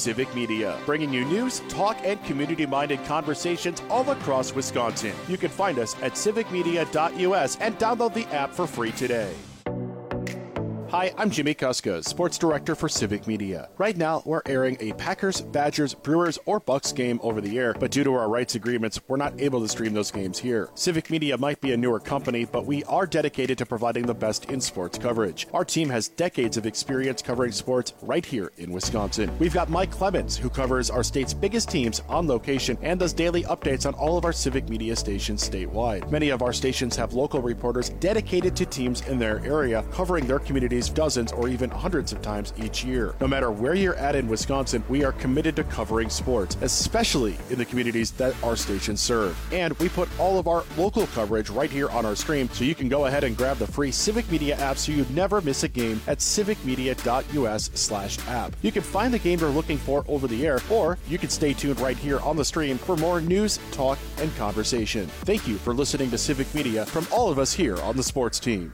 Civic Media, bringing you news, talk, and community-minded conversations all across Wisconsin. You can find us at civicmedia.us and download the app for free today. Hi, I'm Jimmy Kuska, Sports Director for Civic Media. Right now, we're airing a Packers, Badgers, Brewers, or Bucks game over the air, but due to our rights agreements, we're not able to stream those games here. Civic Media might be a newer company, but we are dedicated to providing the best in sports coverage. Our team has decades of experience covering sports right here in Wisconsin. We've got Mike Clemens, who covers our state's biggest teams on location and does daily updates on all of our Civic Media stations statewide. Many of our stations have local reporters dedicated to teams in their area, covering their communities dozens or even hundreds of times each year. No matter where you're at in Wisconsin, we are committed to covering sports, especially in the communities that our stations serve. And we put all of our local coverage right here on our stream, so you can go ahead and grab the free Civic Media app so you never miss a game at civicmedia.us/app. You can find the game you're looking for over the air, or you can stay tuned right here on the stream for more news, talk, and conversation. Thank you for listening to Civic Media from all of us here on the sports team.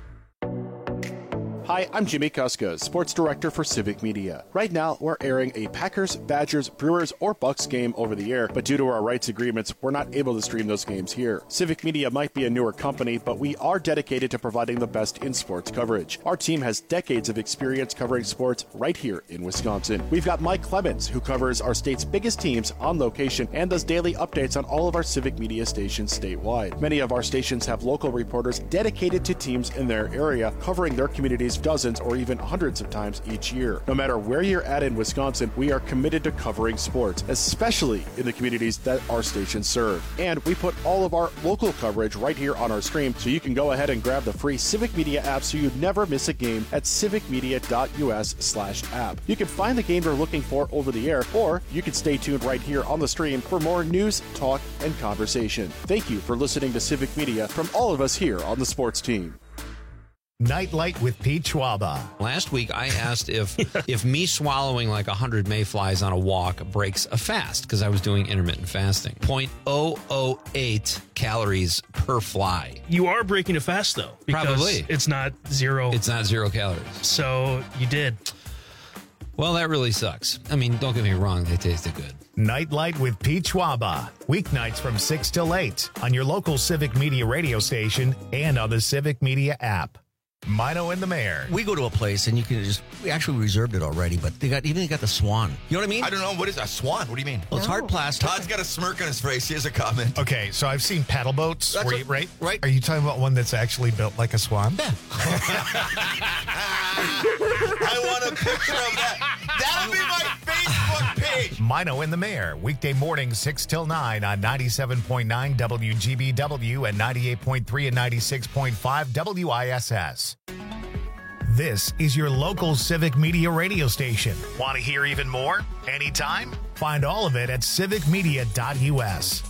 Hi, I'm Jimmy Kuska, Sports Director for Civic Media. Right now, we're airing a Packers, Badgers, Brewers, or Bucks game over the air, but due to our rights agreements, we're not able to stream those games here. Civic Media might be a newer company, but we are dedicated to providing the best in sports coverage. Our team has decades of experience covering sports right here in Wisconsin. We've got Mike Clemens, who covers our state's biggest teams on location and does daily updates on all of our Civic Media stations statewide. Many of our stations have local reporters dedicated to teams in their area, covering their communities dozens or even hundreds of times each year. No matter where you're at in Wisconsin, we are committed to covering sports, especially in the communities that our stations serve. And we put all of our local coverage right here on our stream, so you can go ahead and grab the free Civic Media app so you never miss a game at civicmedia.us/app. You can find the game you're looking for over the air, or you can stay tuned right here on the stream for more news, talk, and conversation. Thank you for listening to Civic Media from all of us here on the sports team. Nightlight with Pete Schwaba. Last week, I asked if me swallowing like 100 mayflies on a walk breaks a fast, because I was doing intermittent fasting. 0.008 calories per fly. You are breaking a fast, though. Because Probably. It's not zero. It's not 0 calories. So you did. Well, that really sucks. I mean, don't get me wrong, they tasted good. Nightlight with Pete Schwaba. Weeknights from 6 till 8 on your local Civic Media radio station and on the Civic Media app. Mino and the Mayor. We go to a place and we actually reserved it already, but they got the swan. You know what I mean? I don't know. What is a swan? What do you mean? Well, it's hard plastic. Todd's got a smirk on his face. Here's a comment. Okay, so I've seen paddle boats, right? Right. Are you talking about one that's actually built like a swan? Yeah. I want a picture of that. That'll be my Facebook page. Mino and the Mayor, weekday mornings 6 till 9 on 97.9 WGBW and 98.3 and 96.5 WISS. This is your local Civic Media radio station. Want to hear even more? Anytime? Find all of it at civicmedia.us.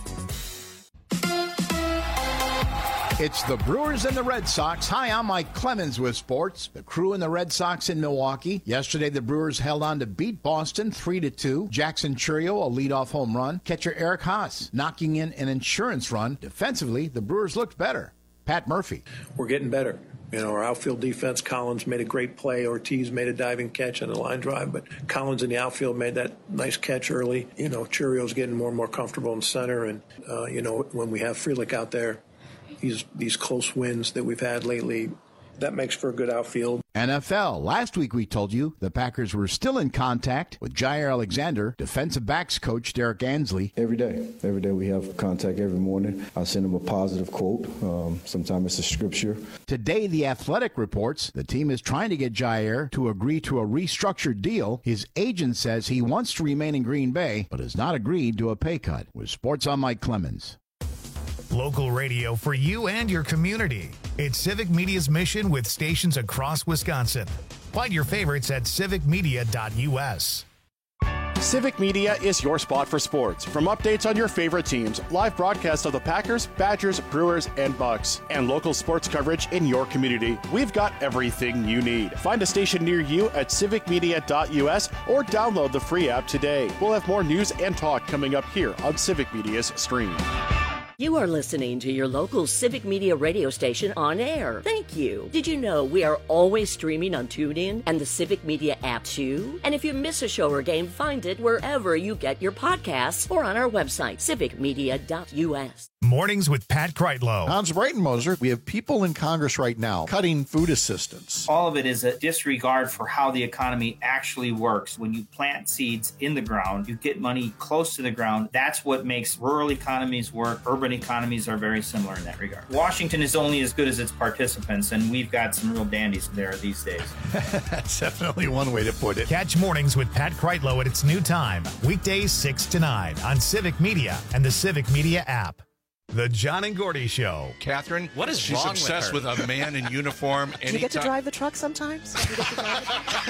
It's the Brewers and the Red Sox. Hi, I'm Mike Clemens with sports. The Crew and the Red Sox in Milwaukee. Yesterday, the Brewers held on to beat Boston 3-2. Jackson Chourio, a leadoff home run. Catcher Eric Haas knocking in an insurance run. Defensively, the Brewers looked better. Pat Murphy. We're getting better. Our outfield defense, Collins made a great play. Ortiz made a diving catch on the line drive, but Collins in the outfield made that nice catch early. Chourio's getting more and more comfortable in center, and, when we have Frelick out there, these close wins that we've had lately, that makes for a good outfield. NFL. Last week we told you the Packers were still in contact with Jair Alexander, defensive backs coach Derek Ansley. Every day we have contact every morning. I send him a positive quote. Sometimes it's a scripture. Today, The Athletic reports the team is trying to get Jair to agree to a restructured deal. His agent says he wants to remain in Green Bay, but has not agreed to a pay cut. With Sports on Mike Clemens. Local radio for you and your community. It's Civic Media's mission with stations across Wisconsin. Find your favorites at civicmedia.us. Civic Media is your spot for sports. From updates on your favorite teams, live broadcasts of the Packers, Badgers, Brewers, and Bucks, and local sports coverage in your community, we've got everything you need. Find a station near you at civicmedia.us or download the free app today. We'll have more news and talk coming up here on Civic Media's stream. You are listening to your local Civic Media radio station on air. Thank you. Did you know we are always streaming on TuneIn and the Civic Media app too? And if you miss a show or game, find it wherever you get your podcasts or on our website, civicmedia.us. Mornings with Pat Kreitlow. Hans Breitenmoser, we have people in Congress right now cutting food assistance. All of it is a disregard for how the economy actually works. When you plant seeds in the ground, you get money close to the ground. That's what makes rural economies work. Urban economies are very similar in that regard. Washington is only as good as its participants, and we've got some real dandies there these days. That's definitely one way to put it. Catch Mornings with Pat Kreitlow at its new time, weekdays 6 to 9 on Civic Media and the Civic Media app. The John and Gordy Show. Catherine, what is she's wrong obsessed with with a man in uniform. Do you get to drive the truck sometimes? Do you get to drive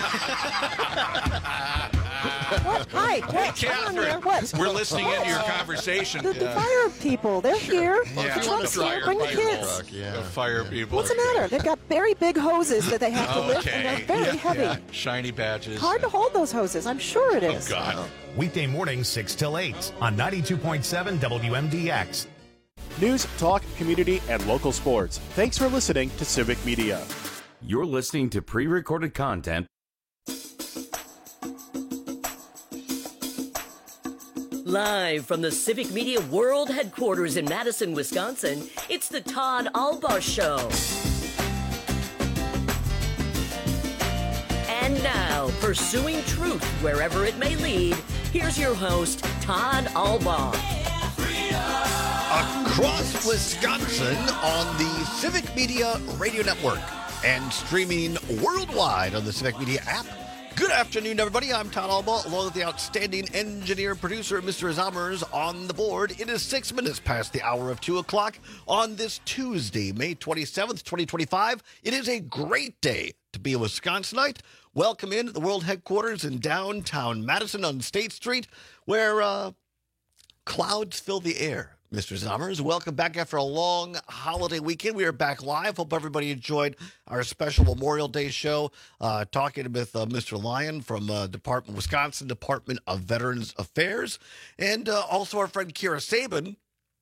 What? Hi, Catherine. What? We're listening into your conversation. The fire people, they're here. Yeah. The truck's here. Bring the kids. The fire people. What's the matter? They've got very big hoses that they have to lift, and they're very heavy. Yeah. Shiny badges. Hard to hold those hoses. I'm sure it is. Oh, God. Weekday mornings 6 till 8 on 92.7 WMDX. News, talk, community, and local sports. Thanks for listening to Civic Media. You're listening to pre-recorded content. Live from the Civic Media World Headquarters in Madison, Wisconsin, it's the Todd Albaugh Show. And now, pursuing truth wherever it may lead, here's your host, Todd Albaugh. Across Wisconsin on the Civic Media Radio Network and streaming worldwide on the Civic Media app. Good afternoon, everybody. I'm Todd Albaugh, along with the outstanding engineer and producer, Mr. Zommers, on the board. It is 6 minutes past the hour of 2 o'clock on this Tuesday, May 27th, 2025. It is a great day to be a Wisconsinite. Welcome in to the world headquarters in downtown Madison on State Street, where clouds fill the air. Mr. Zommers, welcome back after a long holiday weekend. We are back live. Hope everybody enjoyed our special Memorial Day show, talking with Mr. Lyon from Wisconsin Department of Veterans Affairs, and also our friend Kira Sabin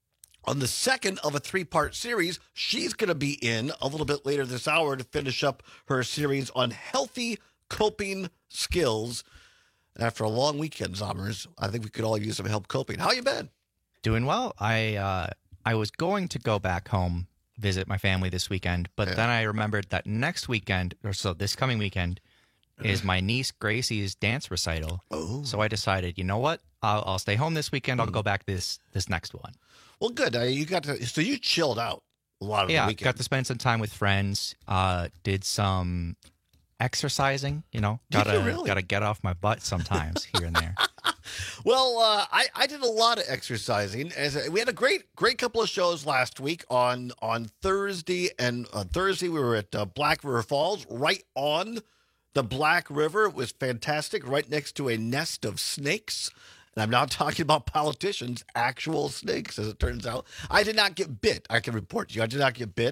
on the second of a three-part series. She's going to be in a little bit later this hour to finish up her series on healthy coping skills. After a long weekend, Zommers, I think we could all use some help coping. How you been? Doing well. I was going to go back home, visit my family this weekend, but then I remembered that next weekend, or so this coming weekend, is my niece Gracie's dance recital. Oh. So I decided, you know what? I'll stay home this weekend. I'll go back this next one. Well, good. So you chilled out a lot of the weekend. Yeah, got to spend some time with friends. Did some exercising. Gotta get off my butt sometimes here and there. Well, I did a lot of exercising. We had a great couple of shows last week on Thursday, and on Thursday we were at Black River Falls, right on the Black River. It was fantastic, right next to a nest of snakes. And I'm not talking about politicians, actual snakes, as it turns out. I did not get bit. I can report to you, I did not get bit.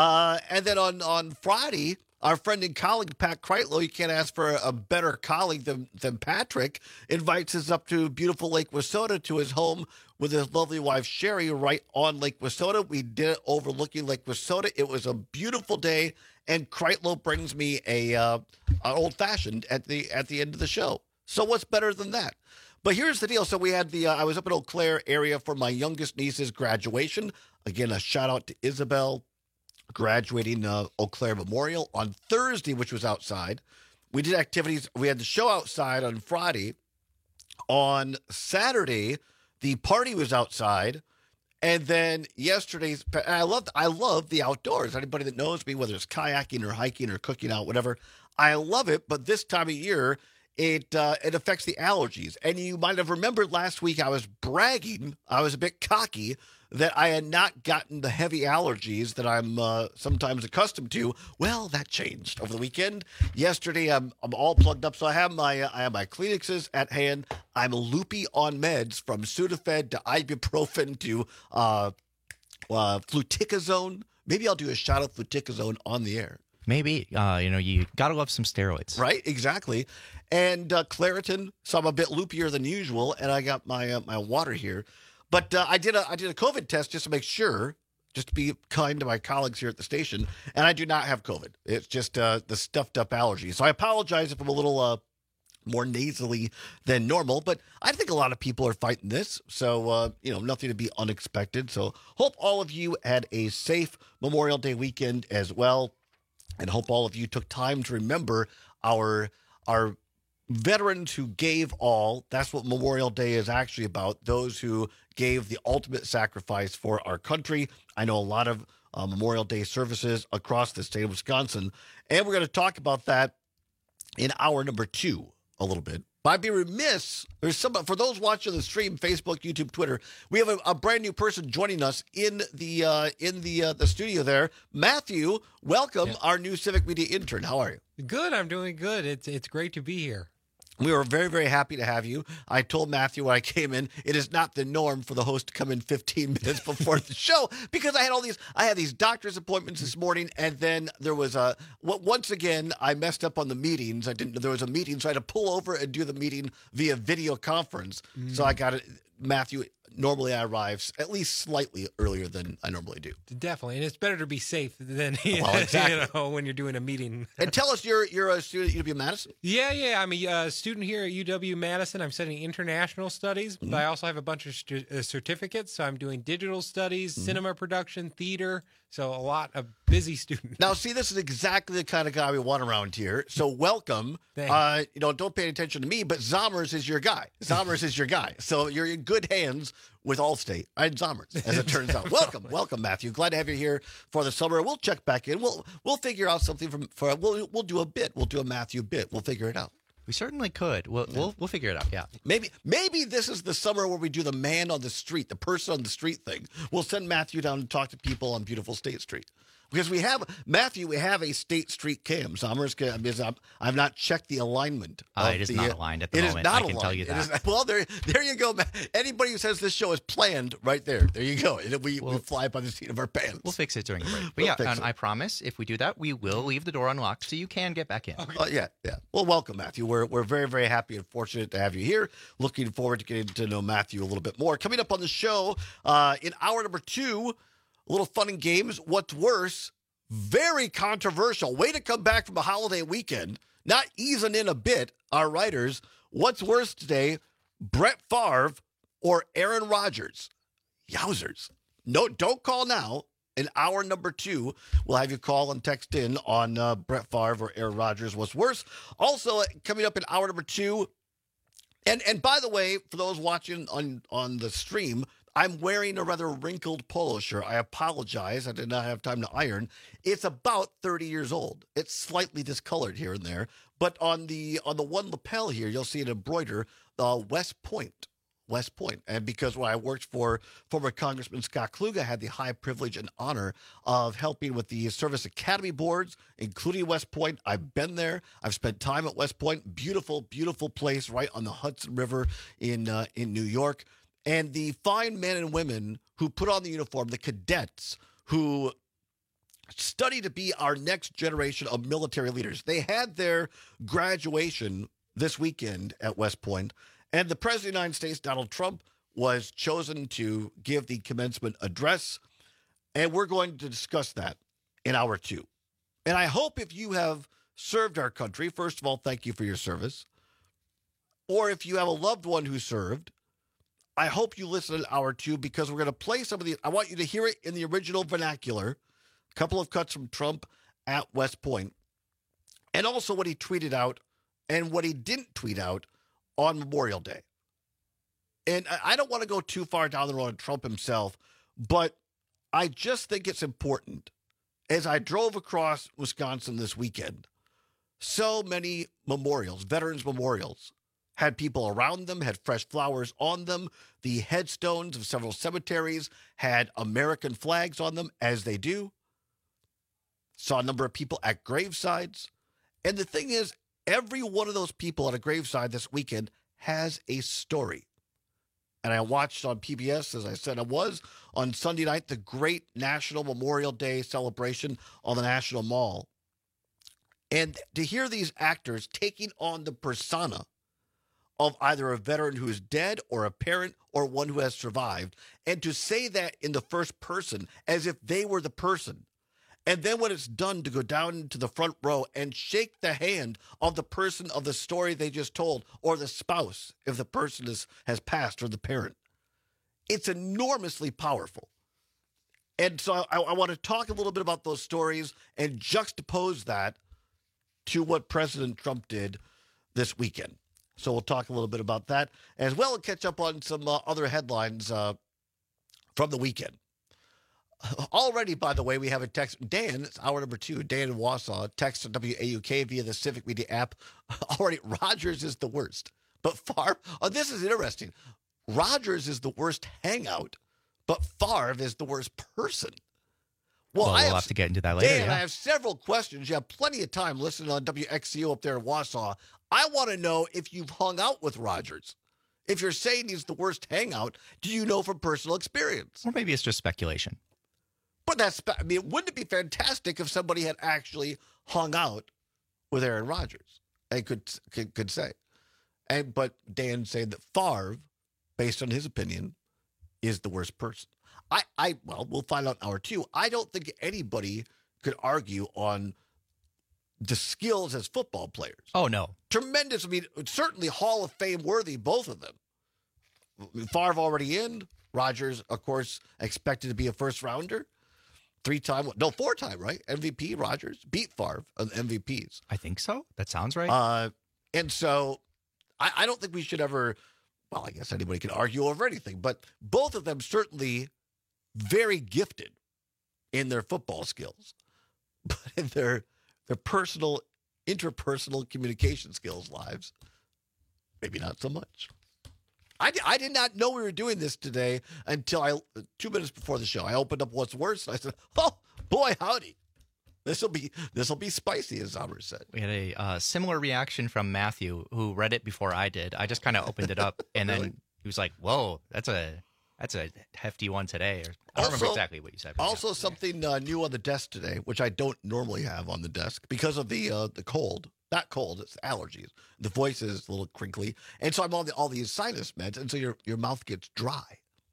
And then on Friday, our friend and colleague, Pat Kreitlow, you can't ask for a better colleague than Patrick, invites us up to beautiful Lake Wissota, to his home with his lovely wife, Sherry, right on Lake Wissota. We did it overlooking Lake Wissota. It was a beautiful day, and Kreitlow brings me an old-fashioned at the end of the show. So what's better than that? But here's the deal. So we had I was up in Eau Claire area for my youngest niece's graduation. Again, a shout-out to Isabel, graduating Eau Claire Memorial on Thursday, which was outside. We did activities. We had the show outside on Friday. On Saturday, the party was outside. And then yesterday's, I love the outdoors. Anybody that knows me, whether it's kayaking or hiking or cooking out, whatever, I love it. But this time of year, it affects the allergies. And you might have remembered last week I was bragging, I was a bit cocky, that I had not gotten the heavy allergies that I'm sometimes accustomed to. Well, that changed over the weekend. Yesterday, I'm all plugged up, so I have my Kleenexes at hand. I'm loopy on meds, from Sudafed to ibuprofen to fluticasone. Maybe I'll do a shot of fluticasone on the air. Maybe. You gotta love some steroids. Right, exactly. And Claritin, so I'm a bit loopier than usual, and I got my water here. But I did a COVID test just to make sure, just to be kind to my colleagues here at the station, and I do not have COVID. It's just the stuffed up allergy. So I apologize if I'm a little more nasally than normal, but I think a lot of people are fighting this. So, nothing to be unexpected. So hope all of you had a safe Memorial Day weekend as well, and hope all of you took time to remember our veterans who gave all. That's what Memorial Day is actually about, those who gave the ultimate sacrifice for our country. I know a lot of Memorial Day services across the state of Wisconsin, and we're going to talk about that in hour number 2 a little bit. But I'd be remiss, for those watching the stream, Facebook, YouTube, Twitter, we have a brand new person joining us in the studio there. Matthew, welcome, our new Civic Media intern. How are you? Good, I'm doing good. It's great to be here. We were very, very happy to have you. I told Matthew when I came in, it is not the norm for the host to come in 15 minutes before the show because I had these doctor's appointments this morning, and then there was once again, I messed up on the meetings. There was a meeting, so I had to pull over and do the meeting via video conference. So I got it, Matthew. Normally I arrive at least slightly earlier than I normally do. Definitely, and it's better to be safe than exactly. When you're doing a meeting. And tell us, you're a student at UW-Madison? Yeah, I'm a student here at UW-Madison. I'm studying international studies, but I also have a bunch of certificates. So I'm doing digital studies, cinema production, theater. So a lot of busy students. Now, see, this is exactly the kind of guy we want around here. So welcome. Don't pay attention to me, but Zommers is your guy. Zommers is your guy. So you're in good hands with Allstate and Zommers, as it turns out. Welcome, Matthew. Glad to have you here for the summer. We'll check back in. We'll figure out something we'll do a bit. We'll do a Matthew bit. We'll figure it out. We certainly could. We'll figure it out. Yeah. Maybe this is the summer where we do the man on the street, the person on the street thing. We'll send Matthew down to talk to people on beautiful State Street. Because we have a State Street cam. Zommers, I've not checked the alignment. It is not aligned at the moment. I can tell you that. Well, there you go. Anybody who says this show is planned, right there. There you go. We fly by the seat of our pants. We'll fix it during the break. But I promise, if we do that, we will leave the door unlocked so you can get back in. Okay. Yeah. Well, welcome, Matthew. We're very, very happy and fortunate to have you here. Looking forward to getting to know Matthew a little bit more. Coming up on the show in hour number 2. A little fun and games. What's worse? Very controversial. Way to come back from a holiday weekend. Not easing in a bit, our writers. What's worse today? Brett Favre or Aaron Rodgers? Yowzers. No, don't call now. In hour number 2, we'll have you call and text in on Brett Favre or Aaron Rodgers. What's worse? Also, coming up in hour number 2. And by the way, for those watching on the stream, I'm wearing a rather wrinkled polo shirt. I apologize. I did not have time to iron. It's about 30 years old. It's slightly discolored here and there. But on the one lapel here, you'll see it embroidered West Point. West Point. And because when I worked for former Congressman Scott Kluge, I had the high privilege and honor of helping with the Service Academy boards, including West Point. I've been there. I've spent time at West Point. Beautiful, beautiful place right on the Hudson River in New York. And the fine men and women who put on the uniform, the cadets who study to be our next generation of military leaders. They had their graduation this weekend at West Point, and the President of the United States, Donald Trump, was chosen to give the commencement address, and we're going to discuss that in hour 2. And I hope if you have served our country, first of all, thank you for your service, or if you have a loved one who served, I hope you listen to hour 2 because we're going to play some of these. I want you to hear it in the original vernacular. A couple of cuts from Trump at West Point. And also what he tweeted out and what he didn't tweet out on Memorial Day. And I don't want to go too far down the road on Trump himself, but I just think it's important. As I drove across Wisconsin this weekend, so many memorials, veterans memorials, had people around them, had fresh flowers on them. The headstones of several cemeteries had American flags on them, as they do. Saw a number of people at gravesides. And the thing is, every one of those people at a graveside this weekend has a story. And I watched on PBS, as I said I was, on Sunday night, the great National Memorial Day celebration on the National Mall. And to hear these actors taking on the persona of either a veteran who is dead or a parent or one who has survived, and to say that in the first person as if they were the person. And then when it's done, to go down to the front row and shake the hand of the person of the story they just told, or the spouse if the person has passed, or the parent. It's enormously powerful. And so I want to talk a little bit about those stories and juxtapose that to what President Trump did this weekend. So we'll talk a little bit about that, as well as catch up on some other headlines from the weekend. Already, by the way, we have a text. Dan, it's hour number 2. Dan in Wausau, text WAUK via the Civic Media app. Already, Rogers is the worst. But Favre, this is interesting. Rogers is the worst hangout, but Favre is the worst person. Well, we'll have to get into that later. Dan, I have several questions. You have plenty of time listening on WXCO up there in Wausau. I want to know if you've hung out with Rogers. If you're saying he's the worst hangout, do you know from personal experience? Or maybe it's just speculation. But wouldn't it be fantastic if somebody had actually hung out with Aaron Rodgers and could say? But Dan saying that Favre, based on his opinion, is the worst person. Well, we'll find out in hour 2. I don't think anybody could argue on the skills as football players. Oh, no. Tremendous. I mean, certainly Hall of Fame worthy, both of them. Favre already in. Rodgers, of course, expected to be a first rounder. 4-time, right? MVP, Rodgers beat Favre on MVPs. I think so. That sounds right. And so I don't think we should ever, well, I guess anybody can argue over anything, but both of them certainly very gifted in their football skills, but in their personal, interpersonal communication skills lives, maybe not so much. I did not know we were doing this today until 2 minutes before the show. I opened up What's Worse, and I said, oh, boy, howdy. This will be spicy, as Albert said. We had a similar reaction from Matthew, who read it before I did. I just kind of opened it up, and then he was like, whoa, that's a hefty one today. I don't remember exactly what you said. Also, something new on the desk today, which I don't normally have on the desk because of the cold. Not cold, it's allergies. The voice is a little crinkly. And so I'm on all these sinus meds, and so your mouth gets dry.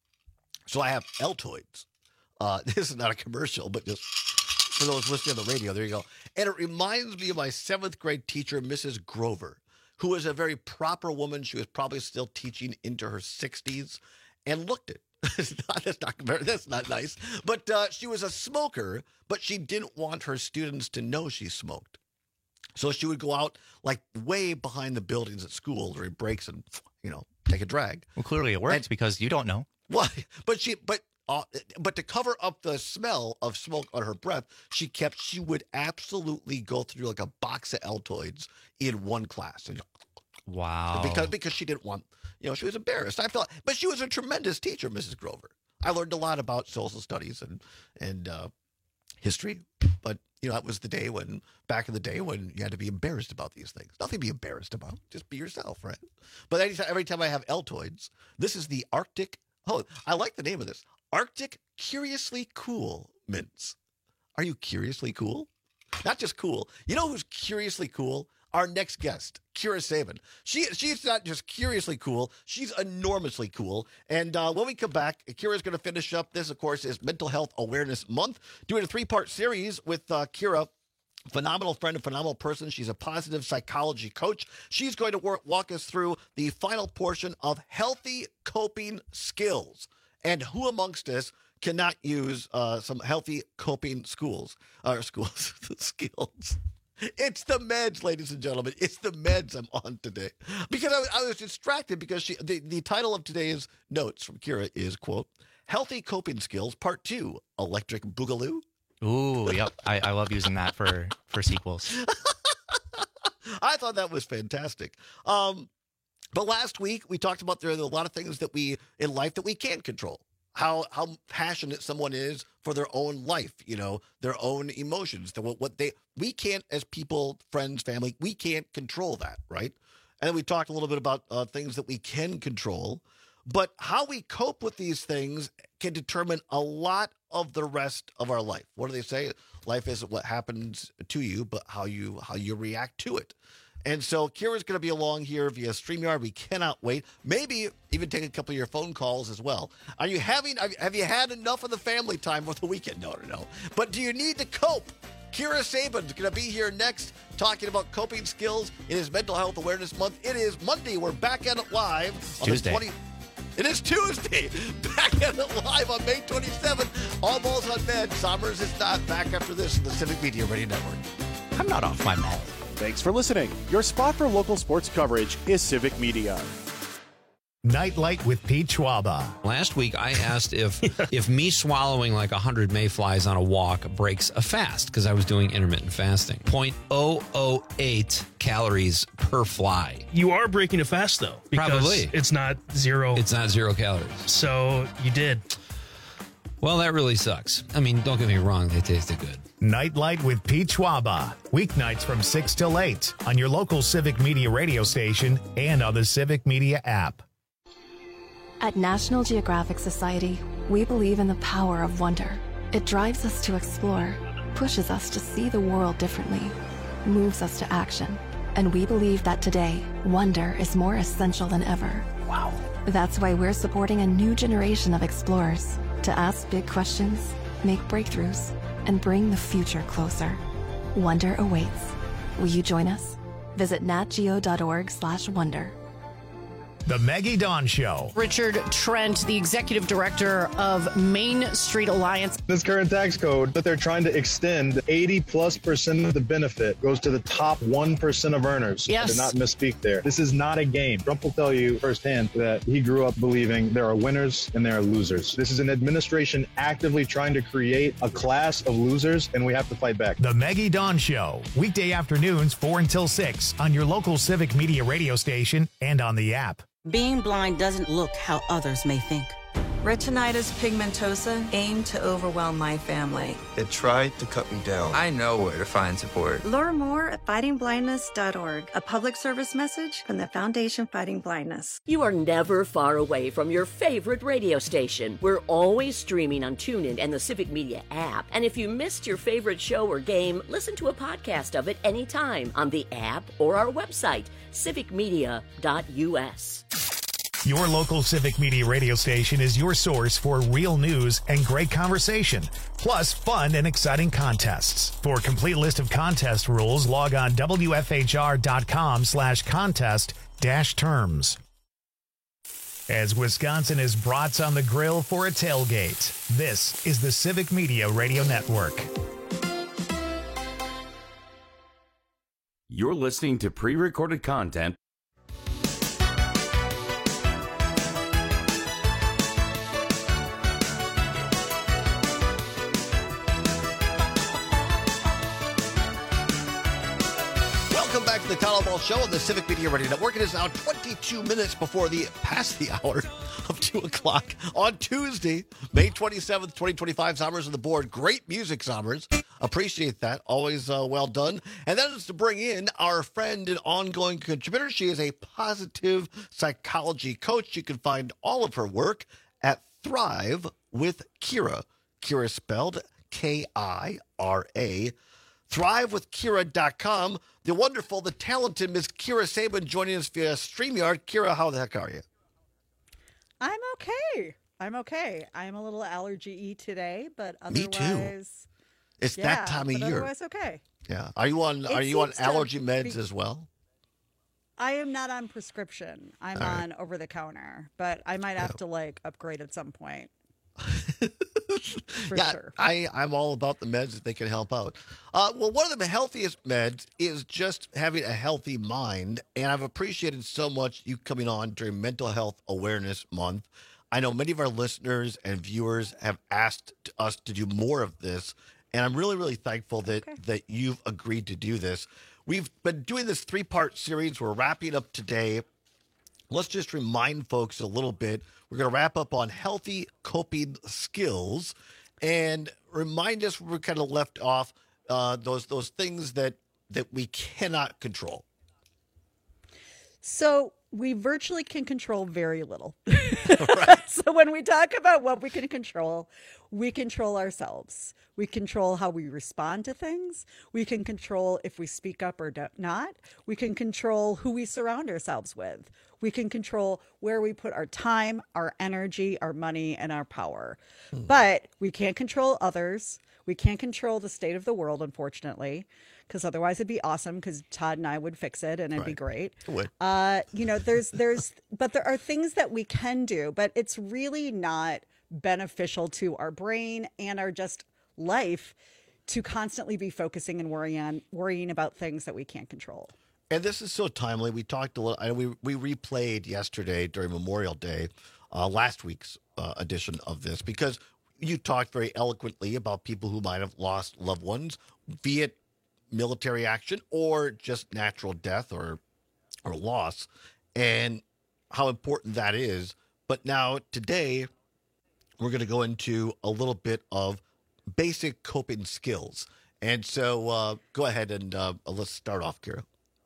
So I have Altoids. This is not a commercial, but just for those listening on the radio, there you go. And it reminds me of my 7th grade teacher, Mrs. Grover, who was a very proper woman. She was probably still teaching into her 60s, and looked it. That's not nice. But she was a smoker, but she didn't want her students to know she smoked. So she would go out like way behind the buildings at school during breaks and, take a drag. Well, clearly it works because you don't know. Well, but to cover up the smell of smoke on her breath, she would absolutely go through like a box of Altoids in one class. Wow. Because she didn't want, she was embarrassed. But she was a tremendous teacher, Mrs. Grover. I learned a lot about social studies and history, but that was back in the day when you had to be embarrassed about these things. Nothing to be embarrassed about. Just be yourself, right? But every time I have Altoids, this is the Arctic. Oh, I like the name of this. Arctic Curiously Cool Mints. Are you curiously cool? Not just cool. You know who's curiously cool? Our next guest, Kira Saban. She's not just curiously cool, she's enormously cool. And when we come back, Kira's going to finish up. This, of course, is Mental Health Awareness Month, doing a 3-part series with Kira. Phenomenal friend and phenomenal person. She's a positive psychology coach. She's going to walk us through the final portion of healthy coping skills. And who amongst us cannot use some healthy coping skills? It's the meds, ladies and gentlemen. It's the meds I'm on today. Because I was distracted because the title of today's notes from Kira is, quote, Healthy Coping Skills, Part 2, Electric Boogaloo. Ooh, yep. I love using that for sequels. I thought that was fantastic. But last week, we talked about there are a lot of things that in life that we can't control. How passionate someone is for their own life, their own emotions, we can't, as people, friends, family, we can't control that, right? And then we talked a little bit about things that we can control, but how we cope with these things can determine a lot of the rest of our life. What do they say? Life isn't what happens to you, but how you react to it. And so Kira's going to be along here via StreamYard. We cannot wait. Maybe even take a couple of your phone calls as well. Have you had enough of the family time for the weekend? No. But do you need to cope? Kira Saban's going to be here next talking about coping skills in his Mental Health Awareness Month. It is Monday. We're back at it live on Tuesday. the 20th. It is Tuesday. Back at it live on May 27th. All balls on bed. Sommers is not. Back after this in the Civic Media Radio Network. I'm not off my mall. Thanks for listening. Your spot for local sports coverage is Civic Media. Nightlight with Pete Schwaba. Last week, I asked if me swallowing like 100 mayflies on a walk breaks a fast, because I was doing intermittent fasting. 0.008 calories per fly. You are breaking a fast, though. Because Probably. It's not zero. It's not 0 calories. So you did. Well, that really sucks. I mean, don't get me wrong. They tasted good. Nightlight with Pete Schwaba. Weeknights from 6 till 8 on your local Civic Media radio station and on the Civic Media app. At National Geographic Society, we believe in the power of wonder. It drives us to explore, pushes us to see the world differently, moves us to action. And we believe that today, wonder is more essential than ever. Wow. That's why we're supporting a new generation of explorers to ask big questions, make breakthroughs, and bring the future closer. Wonder awaits. Will you join us? Visit natgeo.org/wonder. The Maggie Dawn Show. Richard Trent, the executive director of Main Street Alliance. This current tax code that they're trying to extend, 80+% of the benefit goes to the top 1% of earners. Yes. I did not misspeak there. This is not a game. Trump will tell you firsthand that he grew up believing there are winners and there are losers. This is an administration actively trying to create a class of losers, and we have to fight back. The Maggie Dawn Show. Weekday afternoons 4 until 6 on your local Civic Media radio station and on the app. Being blind doesn't look how others may think. Retinitis pigmentosa aimed to overwhelm my family. It tried to cut me down. I know where to find support. Learn more at fightingblindness.org, a public service message from the Foundation Fighting Blindness. You are never far away from your favorite radio station. We're always streaming on TuneIn and the Civic Media app. And if you missed your favorite show or game, listen to a podcast of it anytime on the app or our website, civicmedia.us. Your local Civic Media radio station is your source for real news and great conversation, plus fun and exciting contests. For a complete list of contest rules, log on wfhr.com/contest-terms. As Wisconsin is brats on the grill for a tailgate, this is the Civic Media Radio Network. You're listening to pre-recorded content. Welcome back to the Town Hall Show on the Civic Media Radio Network. It is now 22 minutes before past the hour of 2 o'clock on Tuesday, May 27th, 2025. Sommers on the board. Great music, Sommers. Appreciate that. Always well done. And that is to bring in our friend and ongoing contributor. She is a positive psychology coach. You can find all of her work at Thrive with Kira. Kira spelled Kira. ThriveWithKira.com. The wonderful, the talented Miss Kira Saban joining us via StreamYard. Kira, how the heck are you? I'm okay. I'm a little allergy-y today, but otherwise... Me too. It's that time of year. Otherwise, okay. Yeah. Are you on allergy meds as well? I am not on prescription. I'm on over-the-counter, but I might have to upgrade at some point. Sure. I'm all about the meds if they can help out. Well, one of the healthiest meds is just having a healthy mind, and I've appreciated so much you coming on during Mental Health Awareness Month. I know many of our listeners and viewers have asked us to do more of this, and I'm really, really thankful that you've agreed to do this. We've been doing this 3-part series. We're wrapping up today. Let's just remind folks a little bit. We're going to wrap up on healthy coping skills and remind us where we kind of left off, those things that we cannot control. So we virtually can control very little. So when we talk about what we can control ourselves. We control how we respond to things. We can control if we speak up or not. We can control who we surround ourselves with. We can control where we put our time, our energy, our money, and our power. But we can't control others. We can't control the state of the world, unfortunately, because otherwise it'd be awesome because Todd and I would fix it and it'd be great. It would. But there are things that we can do, but it's really not beneficial to our brain and our just life to constantly be focusing and worrying about things that we can't control. And this is so timely. We talked a little. We replayed yesterday during Memorial Day, last week's edition of this, because you talked very eloquently about people who might have lost loved ones, be it military action or just natural death or loss, and how important that is. But now today, we're going to go into a little bit of basic coping skills. And so go ahead and let's start off, Kira.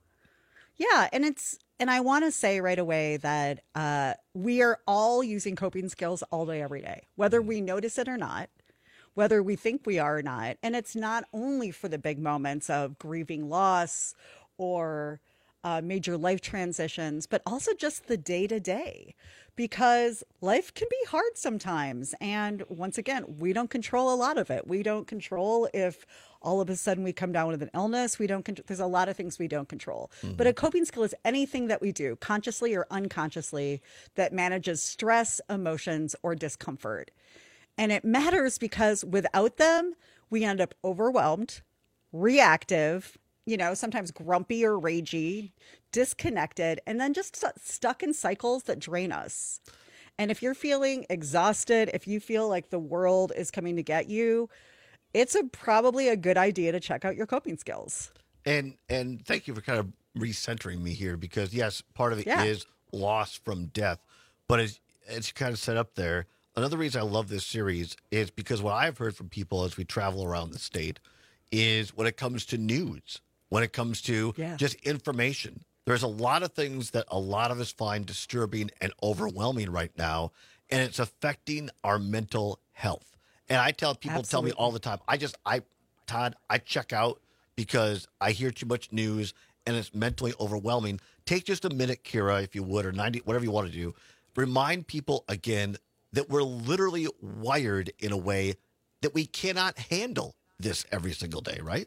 Yeah, and I want to say right away that we are all using coping skills all day, every day, whether we notice it or not, whether we think we are or not. And it's not only for the big moments of grieving loss or major life transitions, but also just the day-to-day, because life can be hard sometimes. And once again, we don't control a lot of it. We don't control if all of a sudden we come down with an illness. There's a lot of things we don't control. But a coping skill is anything that we do consciously or unconsciously that manages stress, emotions, or discomfort. And it matters because without them, we end up overwhelmed, reactive, sometimes grumpy or ragey, disconnected, and then just stuck in cycles that drain us. And if you're feeling exhausted, if you feel like the world is coming to get you, it's probably a good idea to check out your coping skills. And thank you for kind of recentering me here, because yes, part of it is loss from death, but as you kind of set up there, another reason I love this series is because what I've heard from people as we travel around the state is when it comes to news, when it comes to just information, there's a lot of things that a lot of us find disturbing and overwhelming right now, and it's affecting our mental health. And I tell people, tell me all the time, Todd, I check out because I hear too much news and it's mentally overwhelming. Take just a minute, Kira, if you would, or 90, whatever you want to do. Remind people again that we're literally wired in a way that we cannot handle this every single day, right?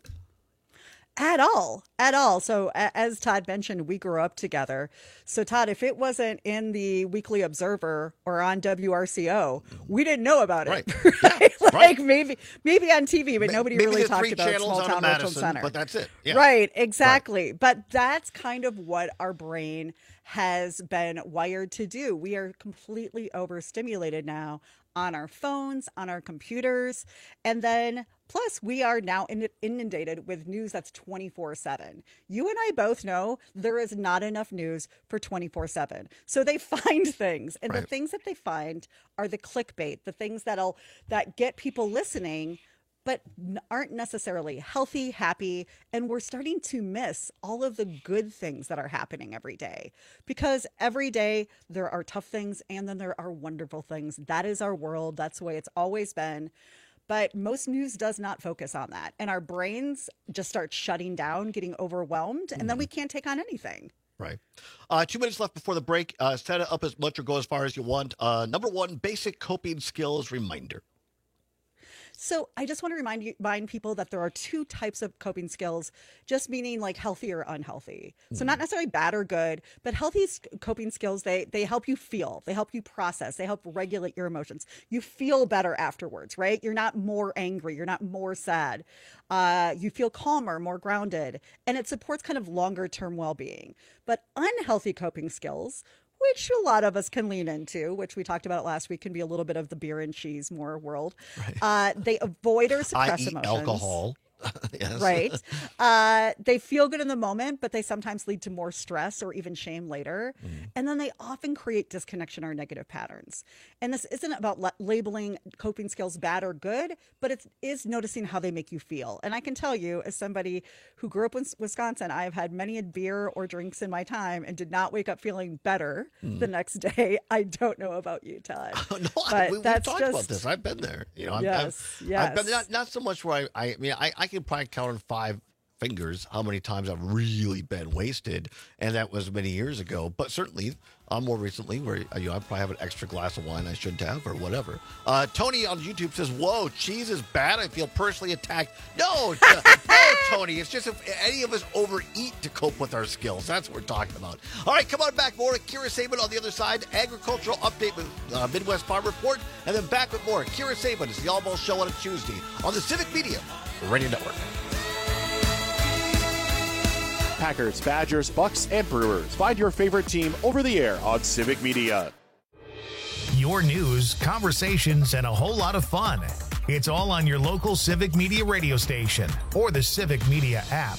At all. So as Todd mentioned, we grew up together. So Todd, if it wasn't in the Weekly Observer or on WRCO, we didn't know about it. Right? Yeah, maybe on TV, but nobody really talked about small town Richland Center. But that's it. Yeah. Right, exactly. Right. But that's kind of what our brain has been wired to do. We are completely overstimulated now on our phones, on our computers, and then plus we are now inundated with news that's 24/7. You and I both know there is not enough news for 24/7. So they find things, and the things that they find are the clickbait, the things that get people listening, but aren't necessarily healthy, happy, and we're starting to miss all of the good things that are happening every day. Because every day there are tough things and then there are wonderful things. That is our world. That's the way it's always been. But most news does not focus on that. And our brains just start shutting down, getting overwhelmed, and then we can't take on anything. Right. 2 minutes left before the break. Set it up as much or go as far as you want. Number one, basic coping skills reminder. So I just want to remind people that there are two types of coping skills, just meaning like healthy or unhealthy. So not necessarily bad or good, but healthy coping skills, they help you feel, they help you process, they help regulate your emotions. You feel better afterwards, right? You're not more angry, you're not more sad. You feel calmer, more grounded, and it supports kind of longer term well-being. But unhealthy coping skills, which a lot of us can lean into, which we talked about last week, can be a little bit of the beer and cheese more world. Right. They avoid or suppress emotions. Alcohol. Yes. Right? They feel good in the moment, but they sometimes lead to more stress or even shame later. And then they often create disconnection or negative patterns. And this isn't about labeling coping skills bad or good, but it is noticing how they make you feel. And I can tell you, as somebody who grew up in Wisconsin, I have had many a beer or drinks in my time and did not wake up feeling better the next day. I don't know about you, Todd. But we've that's talked about this. I've been there. You know, I've been not so much where I mean, I can probably count on 5 fingers how many times I've really been wasted, and that was many years ago. But certainly, more recently, where I probably have an extra glass of wine I shouldn't have, or whatever. Tony on YouTube says, "Whoa, cheese is bad. I feel personally attacked." No, Tony. It's just if any of us overeat to cope with our skills. That's what we're talking about. All right, come on back. More to Kira Saban on the other side. Agricultural update with Midwest Farm Report, and then back with more. Kira Saban is the All Ball Show on a Tuesday on the Civic Media Radio Network. Packers, Badgers, Bucks, and Brewers. Find your favorite team over the air on Civic Media. Your news, conversations, and a whole lot of fun. It's all on your local Civic Media radio station or the Civic Media app.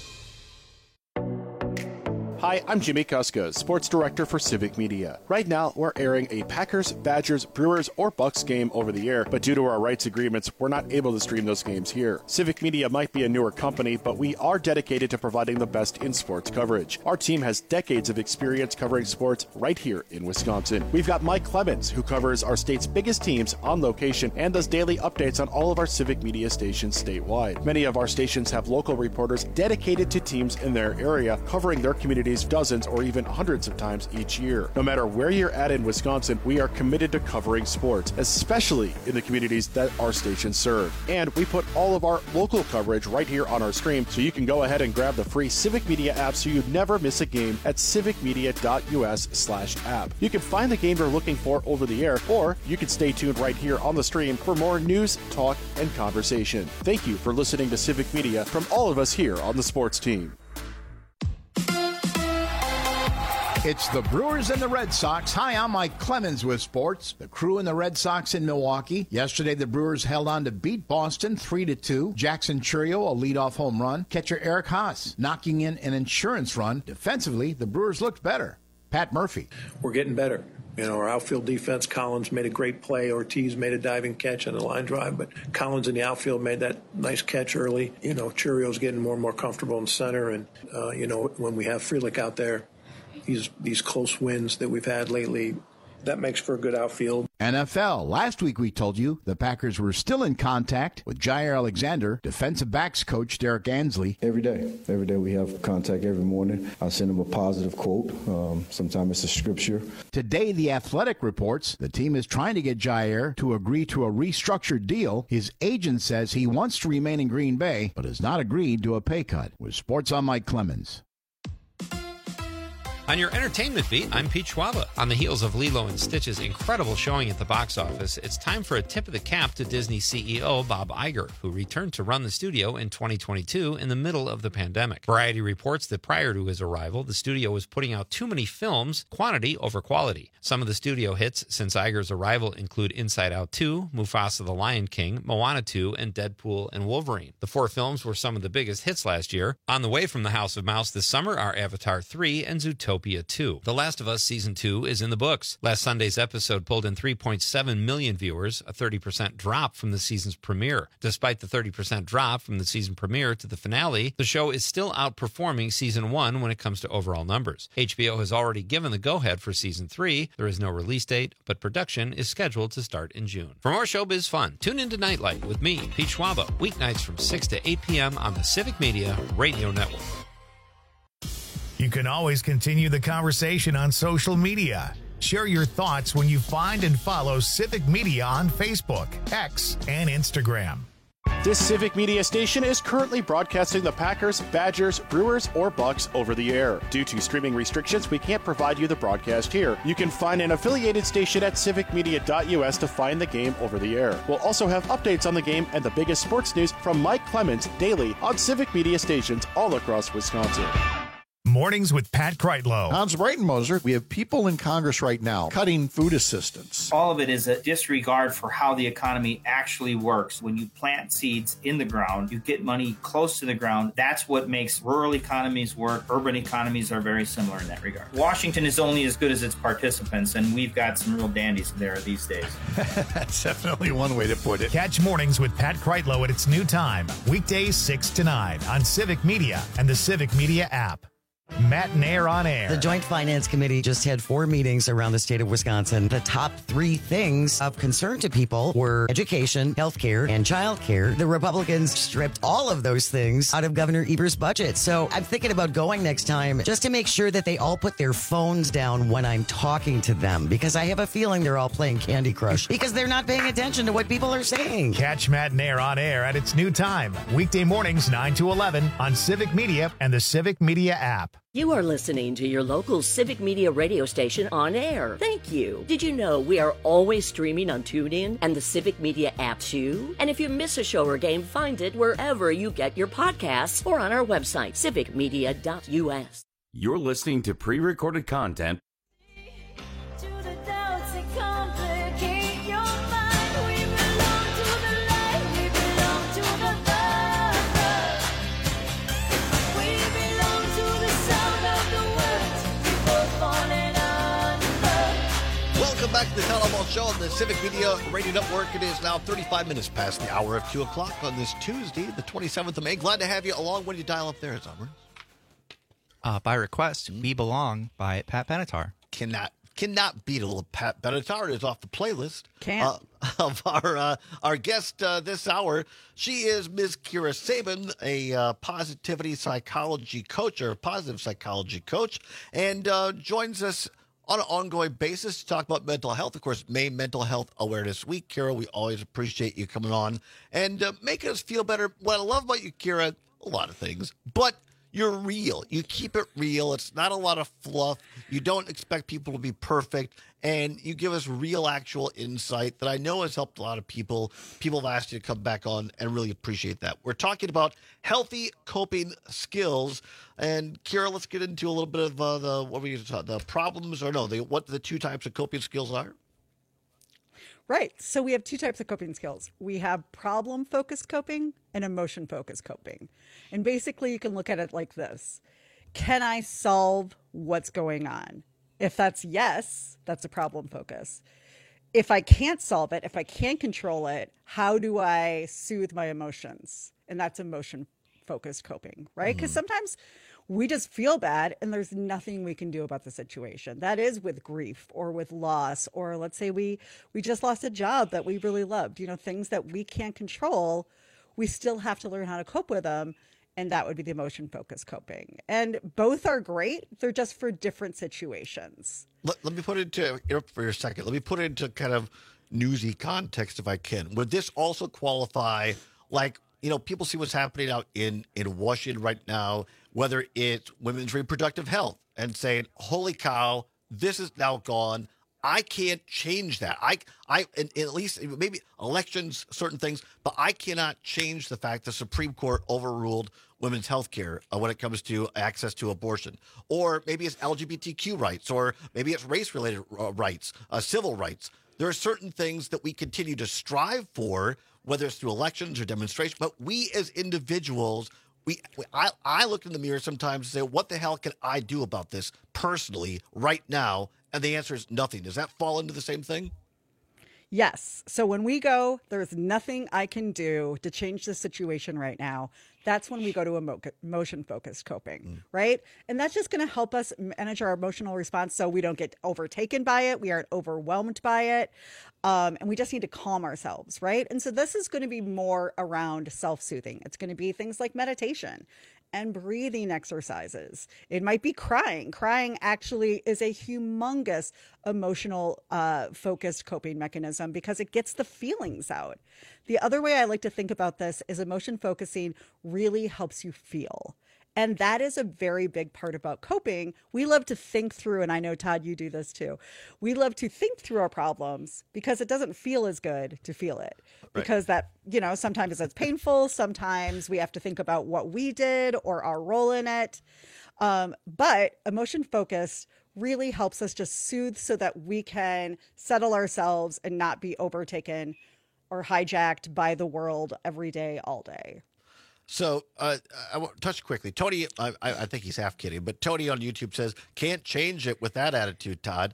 Hi, I'm Jimmy Kuska, Sports Director for Civic Media. Right now, we're airing a Packers, Badgers, Brewers, or Bucks game over the air, but due to our rights agreements, we're not able to stream those games here. Civic Media might be a newer company, but we are dedicated to providing the best in sports coverage. Our team has decades of experience covering sports right here in Wisconsin. We've got Mike Clemens, who covers our state's biggest teams on location and does daily updates on all of our Civic Media stations statewide. Many of our stations have local reporters dedicated to teams in their area, covering their communities dozens or even hundreds of times each year. No matter where you're at in Wisconsin, we are committed to covering sports, especially in the communities that our stations serve. And we put all of our local coverage right here on our stream, so you can go ahead and grab the free Civic Media app so you never miss a game at civicmedia.us/app. You can find the game you're looking for over the air, or you can stay tuned right here on the stream for more news, talk, and conversation. Thank you for listening to Civic Media from all of us here on the sports team. It's the Brewers and the Red Sox. Hi, I'm Mike Clemens with sports. The Crew and the Red Sox in Milwaukee. Yesterday, the Brewers held on to beat Boston 3-2. Jackson Chourio, a leadoff home run. Catcher Eric Haas knocking in an insurance run. Defensively, the Brewers looked better. Pat Murphy. We're getting better. You know, our outfield defense, Collins made a great play. Ortiz made a diving catch on a line drive, but Collins in the outfield made that nice catch early. You know, Chourio's getting more and more comfortable in center, and, you know, when we have Frelick out there, these close wins that we've had lately, that makes for a good outfield. NFL. Last week we told you the Packers were still in contact with Jair Alexander, defensive backs coach Derek Ansley. Every day we have contact every morning. I send him a positive quote. Sometimes it's a scripture. Today, The Athletic reports the team is trying to get Jair to agree to a restructured deal. His agent says he wants to remain in Green Bay, but has not agreed to a pay cut. With Sports, I'm Mike Clemens. On your entertainment beat, I'm Pete Schwaba. On the heels of Lilo and Stitch's incredible showing at the box office, it's time for a tip of the cap to Disney CEO Bob Iger, who returned to run the studio in 2022 in the middle of the pandemic. Variety reports that prior to his arrival, the studio was putting out too many films, quantity over quality. Some of the studio hits since Iger's arrival include Inside Out 2, Mufasa the Lion King, Moana 2, and Deadpool and Wolverine. The 4 films were some of the biggest hits last year. On the way from the House of Mouse this summer are Avatar 3 and Zootopia 2. The Last of Us Season 2 is in the books. Last Sunday's episode pulled in 3.7 million viewers, a 30% drop from the season's premiere. Despite the 30% drop from the season premiere to the finale, the show is still outperforming Season 1 when it comes to overall numbers. HBO has already given the go-ahead for Season 3. There is no release date, but production is scheduled to start in June. For more showbiz fun, tune into Nightlight with me, Pete Schwaba, weeknights from 6 to 8 p.m. on the Civic Media Radio Network. You can always continue the conversation on social media. Share your thoughts when you find and follow Civic Media on Facebook, X, and Instagram. This Civic Media station is currently broadcasting the Packers, Badgers, Brewers, or Bucks over the air. Due to streaming restrictions, we can't provide you the broadcast here. You can find an affiliated station at civicmedia.us to find the game over the air. We'll also have updates on the game and the biggest sports news from Mike Clemens daily on Civic Media stations all across Wisconsin. Mornings with Pat Kreitlow. Hans Breitenmoser, we have people in Congress right now cutting food assistance. All of it is a disregard for how the economy actually works. When you plant seeds in the ground, you get money close to the ground. That's what makes rural economies work. Urban economies are very similar in that regard. Washington is only as good as its participants, and we've got some real dandies there these days. That's definitely one way to put it. Catch Mornings with Pat Kreitlow at its new time, weekdays 6 to 9 on Civic Media and the Civic Media app. Matt and Air on Air. The Joint Finance Committee just had 4 meetings around the state of Wisconsin. The top 3 things of concern to people were education, healthcare, and childcare. The Republicans stripped all of those things out of Governor Eber's budget. So I'm thinking about going next time just to make sure that they all put their phones down when I'm talking to them, because I have a feeling they're all playing Candy Crush because they're not paying attention to what people are saying. Catch Matt and Air on Air at its new time, weekday mornings 9 to 11 on Civic Media and the Civic Media app. You are listening to your local Civic Media radio station on air. Thank you. Did you know we are always streaming on TuneIn and the Civic Media app too? And if you miss a show or game, find it wherever you get your podcasts or on our website, civicmedia.us. You're listening to pre-recorded content. Welcome back to the Town Hall Ball Show on the Civic Media Radio Network. It is now 35 minutes past the hour of 2 o'clock on this Tuesday, the 27th of May. Glad to have you along. When you dial up there, Summer? By request, We Belong by Pat Benatar. Cannot beat a little Pat Benatar. It is off the playlist. Can't. Of our guest this hour. She is Ms. Kira Sabin, a positivity psychology coach, or positive psychology coach, and joins us on an ongoing basis to talk about mental health. Of course, May Mental Health Awareness Week. Kira, we always appreciate you coming on and making us feel better. What I love about you, Kira, a lot of things, but you're real. You keep it real. It's not a lot of fluff. You don't expect people to be perfect, and you give us real, actual insight that I know has helped a lot of people. People have asked you to come back on, and really appreciate that. We're talking about healthy coping skills, and Kira, let's get into a little bit of the problems, or no, what the 2 types of coping skills are. Right. So we have 2 types of coping skills. We have problem-focused coping and emotion-focused coping. And basically, you can look at it like this. Can I solve what's going on? If that's yes, that's a problem focus. If I can't solve it, if I can't control it, how do I soothe my emotions? And that's emotion-focused coping, right? Because sometimes we just feel bad and there's nothing we can do about the situation. That is with grief or with loss, or let's say we just lost a job that we really loved. You know, things that we can't control, we still have to learn how to cope with them. And that would be the emotion-focused coping. And both are great. They're just for different situations. Let me put it into, for a second, let me put it into kind of newsy context if I can. Would this also qualify, like, you know, people see what's happening out in Washington right now, whether it's women's reproductive health, and saying, holy cow, this is now gone. I can't change that. And at least maybe elections, certain things, but I cannot change the fact the Supreme Court overruled women's health care when it comes to access to abortion. Or maybe it's LGBTQ rights, or maybe it's race-related rights, civil rights. There are certain things that we continue to strive for, whether it's through elections or demonstrations, but we as individuals, I look in the mirror sometimes and say, what the hell can I do about this personally right now? And the answer is nothing. Does that fall into the same thing? Yes. So when we go, there's nothing I can do to change the situation right now. That's when we go to emotion-focused coping, right? And that's just going to help us manage our emotional response so we don't get overtaken by it. We aren't overwhelmed by it. And we just need to calm ourselves, right? And so this is going to be more around self-soothing. It's going to be things like meditation and breathing exercises. It might be crying. Crying actually is a humongous emotional focused coping mechanism because it gets the feelings out. The other way I like to think about this is emotion focusing really helps you feel. And that is a very big part about coping. We love to think through, and I know, Todd, you do this too. We love to think through our problems because it doesn't feel as good to feel it. Because that, sometimes it's painful. Sometimes we have to think about what we did or our role in it. But emotion focused really helps us just soothe so that we can settle ourselves and not be overtaken or hijacked by the world every day, all day. So I want to touch quickly. Tony, I think he's half kidding, but Tony on YouTube says, can't change it with that attitude, Todd.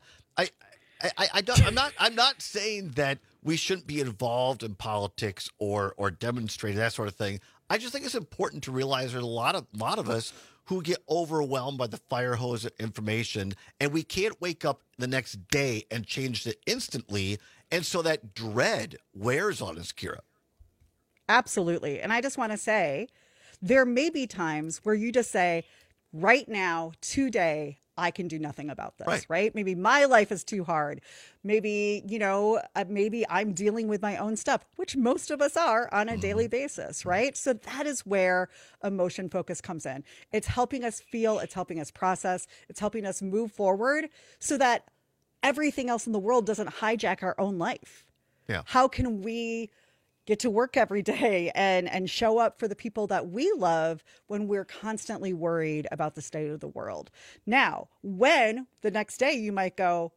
I'm not saying that we shouldn't be involved in politics or demonstrating that sort of thing. I just think it's important to realize there's a lot of us who get overwhelmed by the fire hose of information, and we can't wake up the next day and change it instantly. And so that dread wears on us, Kira. Absolutely. And I just want to say, there may be times where you just say, right now, today, I can do nothing about this, right? Maybe my life is too hard. Maybe, maybe I'm dealing with my own stuff, which most of us are on a daily basis, right? So that is where emotion focus comes in. It's helping us feel, it's helping us process, it's helping us move forward so that everything else in the world doesn't hijack our own life. Yeah. How can we get to work every day and show up for the people that we love when we're constantly worried about the state of the world? Now, when the next day you might go,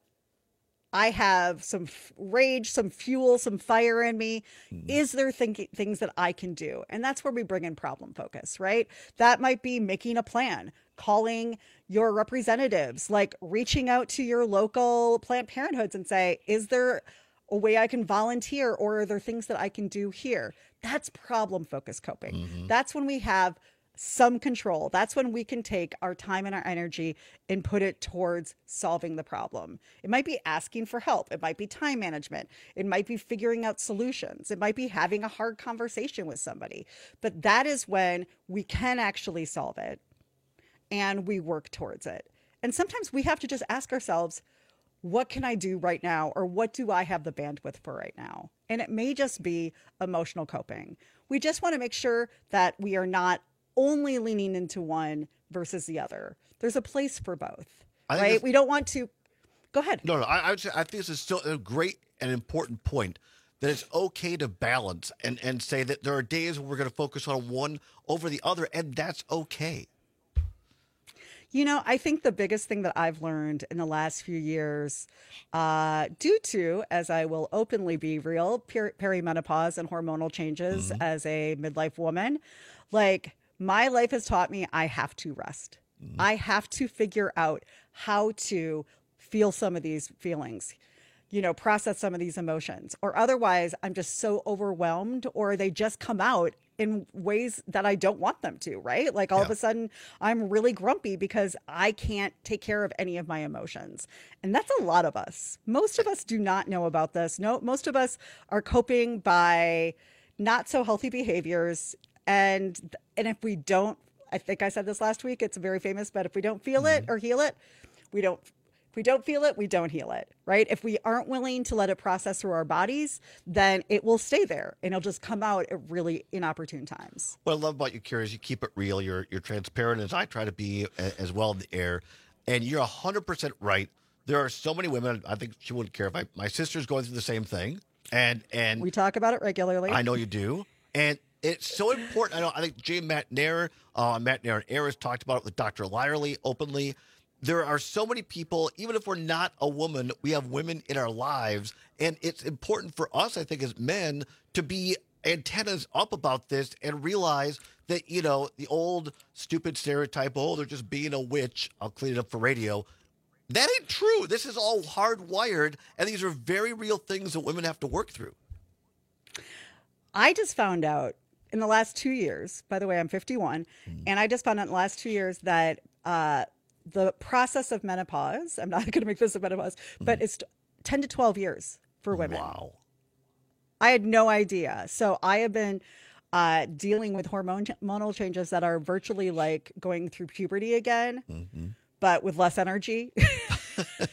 I have some rage, some fuel, some fire in me. Is there things that I can do? And that's where we bring in problem focus, right? That might be making a plan, calling your representatives, like reaching out to your local Planned Parenthoods and say, is there a way I can volunteer, or are there things that I can do here? That's problem focused coping. That's when we have some control. That's when we can take our time and our energy and put it towards solving the problem. It might be asking for help. It might be time management. It might be figuring out solutions. It might be having a hard conversation with somebody. But that is when we can actually solve it and we work towards it. And sometimes we have to just ask ourselves, what can I do right now? Or what do I have the bandwidth for right now? And it may just be emotional coping. We just want to make sure that we are not only leaning into one versus the other. There's a place for both, right? We don't want to. Go ahead. No. I think this is still a great and important point, that it's okay to balance and say that there are days where we're going to focus on one over the other, and that's okay. I think the biggest thing that I've learned in the last few years, due to, as I will openly be real, perimenopause and hormonal changes as a midlife woman, like my life has taught me I have to rest. I have to figure out how to feel some of these feelings, process some of these emotions, or otherwise I'm just so overwhelmed, or they just come out in ways that I don't want them to, right? Like all of a sudden I'm really grumpy because I can't take care of any of my emotions. And that's a lot of us. Most of us do not know about this. No, most of us are coping by not so healthy behaviors. And if we don't, I think I said this last week, it's very famous, but if we don't feel it or heal it, we don't. If we don't feel it, we don't heal it, right? If we aren't willing to let it process through our bodies, then it will stay there and it'll just come out at really inopportune times. What I love about you, Kira, is you keep it real. You're transparent, as I try to be as well in the air. And you're 100% right. There are so many women, I think she wouldn't care if my sister's going through the same thing. And we talk about it regularly. I know you do. And it's so important. I think Jay McNair and Air has talked about it with Dr. Lyerly openly. There are so many people, even if we're not a woman, we have women in our lives. And it's important for us, I think, as men to be antennas up about this and realize that, the old stupid stereotype, they're just being a witch. I'll clean it up for radio. That ain't true. This is all hardwired. And these are very real things that women have to work through. I just found out in the last 2 years, by the way, I'm 51, and I just found out in the last 2 years that the process of menopause, I'm not going to make this a menopause, but it's 10 to 12 years for women. Wow. I had no idea. So I have been dealing with hormonal changes that are virtually like going through puberty again, but with less energy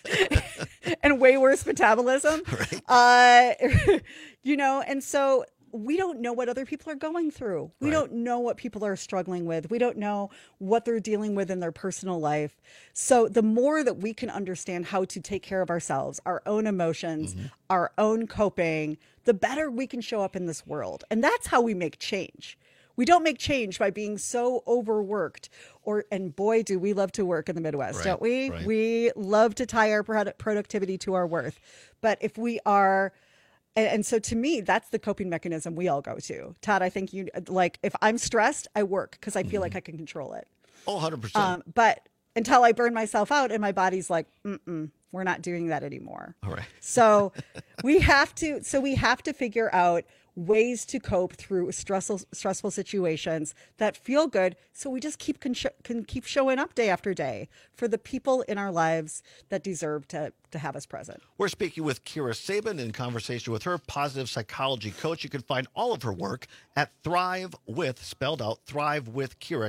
and way worse metabolism. Right. And so we don't know what other people are going through. We don't know what people are struggling with. We don't know what they're dealing with in their personal life. So the more that we can understand how to take care of ourselves, our own emotions, our own coping, the better we can show up in this world. And that's how we make change. We don't make change by being so overworked, and boy, do we love to work in the Midwest, don't we? Right. We love to tie our productivity to our worth. But if we are, and so to me, that's the coping mechanism we all go to. Todd, I think you, like, if I'm stressed, I work because I feel like I can control it. Oh, 100%. But until I burn myself out and my body's like, we're not doing that anymore. All right. So we have to figure out ways to cope through stressful situations that feel good. So we just can keep showing up day after day for the people in our lives that deserve to have us present. We're speaking with Kira Sabin in conversation with her, positive psychology coach. You can find all of her work at Thrive With, spelled out, Thrive With Kira,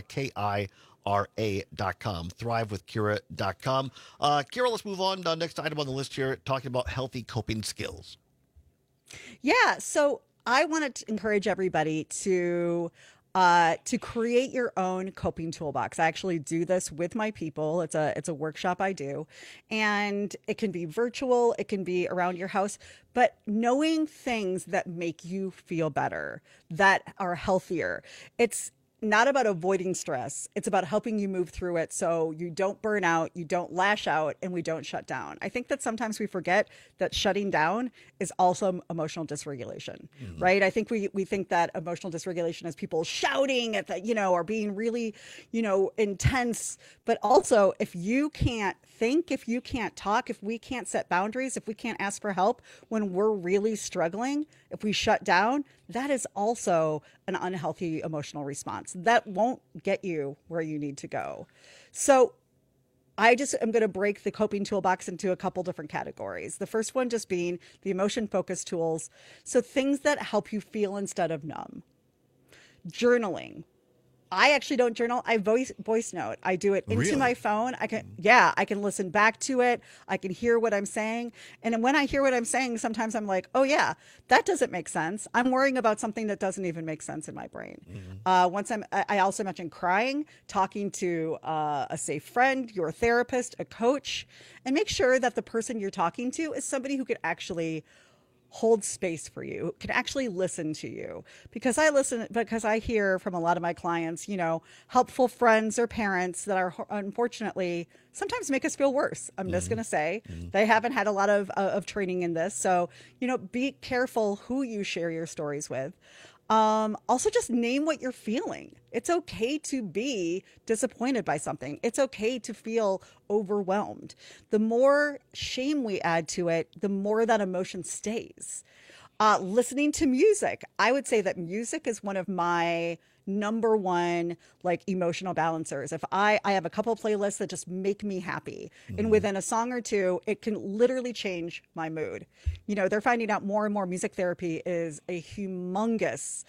KIRA.com, thrivewithkira.com. Kira, let's move on. Next item on the list here, talking about healthy coping skills. Yeah, so I want to encourage everybody to create your own coping toolbox. I actually do this with my people. It's a workshop I do, and it can be virtual, it can be around your house, but knowing things that make you feel better, that are healthier. It's not about avoiding stress. It's about helping you move through it so you don't burn out, you don't lash out, and we don't shut down. I think that sometimes we forget that shutting down is also emotional dysregulation, right? I think we think that emotional dysregulation is people shouting at the, or being really, intense. But also, if you can't think, if you can't talk, if we can't set boundaries, if we can't ask for help when we're really struggling, if we shut down, that is also an unhealthy emotional response. That won't get you where you need to go. So I just am going to break the coping toolbox into a couple different categories. The first one just being the emotion-focused tools. So things that help you feel instead of numb. Journaling. I actually don't journal. I voice note. I do it into my phone. I can listen back to it. I can hear what I'm saying. And when I hear what I'm saying, sometimes I'm like, oh yeah, that doesn't make sense. I'm worrying about something that doesn't even make sense in my brain. I also mentioned crying, talking to a safe friend, your therapist, a coach, and make sure that the person you're talking to is somebody who could actually hold space for you, can actually listen to you. Because I hear from a lot of my clients, helpful friends or parents that are unfortunately sometimes make us feel worse. I'm just going to say they haven't had a lot of training in this. So, be careful who you share your stories with. Also, just name what you're feeling. It's okay to be disappointed by something. It's okay to feel overwhelmed. The more shame we add to it, the more that emotion stays. Listening to music. I would say that music is one of my number one emotional balancers. If I have a couple playlists that just make me happy, and within a song or two, it can literally change my mood. They're finding out more and more music therapy is a humongous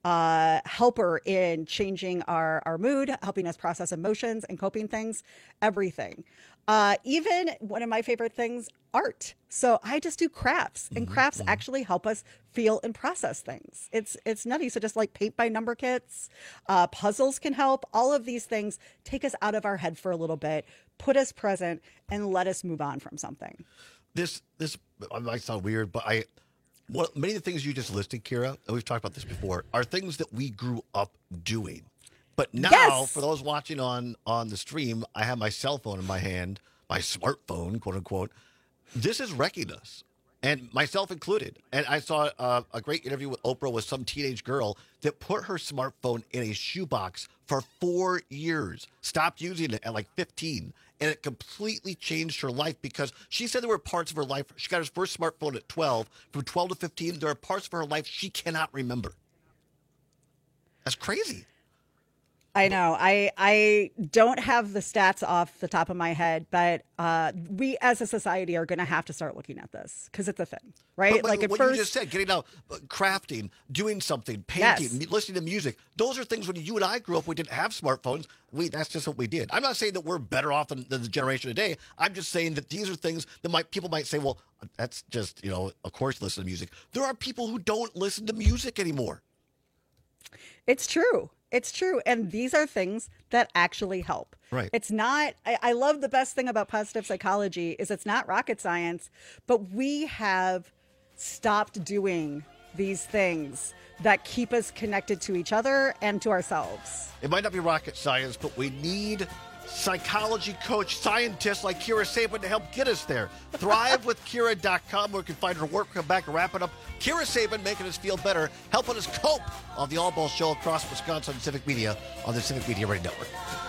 helper in changing our mood, helping us process emotions and coping things, everything. Even one of my favorite things, art. So I just do crafts, and crafts actually help us feel and process things. It's nutty. So just paint by number kits, puzzles can help. All of these things take us out of our head for a little bit, put us present, and let us move on from something. This might sound weird, but many of the things you just listed, Kira, and we've talked about this before, are things that we grew up doing. But now, for those watching on the stream, I have my cell phone in my hand, my smartphone, quote unquote. This is wrecking us, and myself included. And I saw a great interview with Oprah with some teenage girl that put her smartphone in a shoebox for 4 years, stopped using it at 15. And it completely changed her life because she said there were parts of her life. She got her first smartphone at 12. From 12 to 15, there are parts of her life she cannot remember. That's crazy. I know. I don't have the stats off the top of my head, but we as a society are going to have to start looking at this because it's a thing, right? But like at what first, you just said, getting out, crafting, doing something, painting, Yes. listening to music. Those are things when you and I grew up, we didn't have smartphones. That's just what we did. I'm not saying that we're better off than the generation today. I'm just saying that these are things that people might say, well, that's just, of course, listen to music. There are people who don't listen to music anymore. It's true. It's true. And these are things that actually help. Right. It's not, I love the best thing about positive psychology is it's not rocket science, but we have stopped doing these things that keep us connected to each other and to ourselves. It might not be rocket science, but we need psychology coach scientists like Kira Sabin to help get us there. ThriveWithKira.com, where you can find her work. Come back and wrap it up. Kira Sabin making us feel better, helping us cope on the All Ball Show across Wisconsin Civic Media on the Civic Media Radio Network.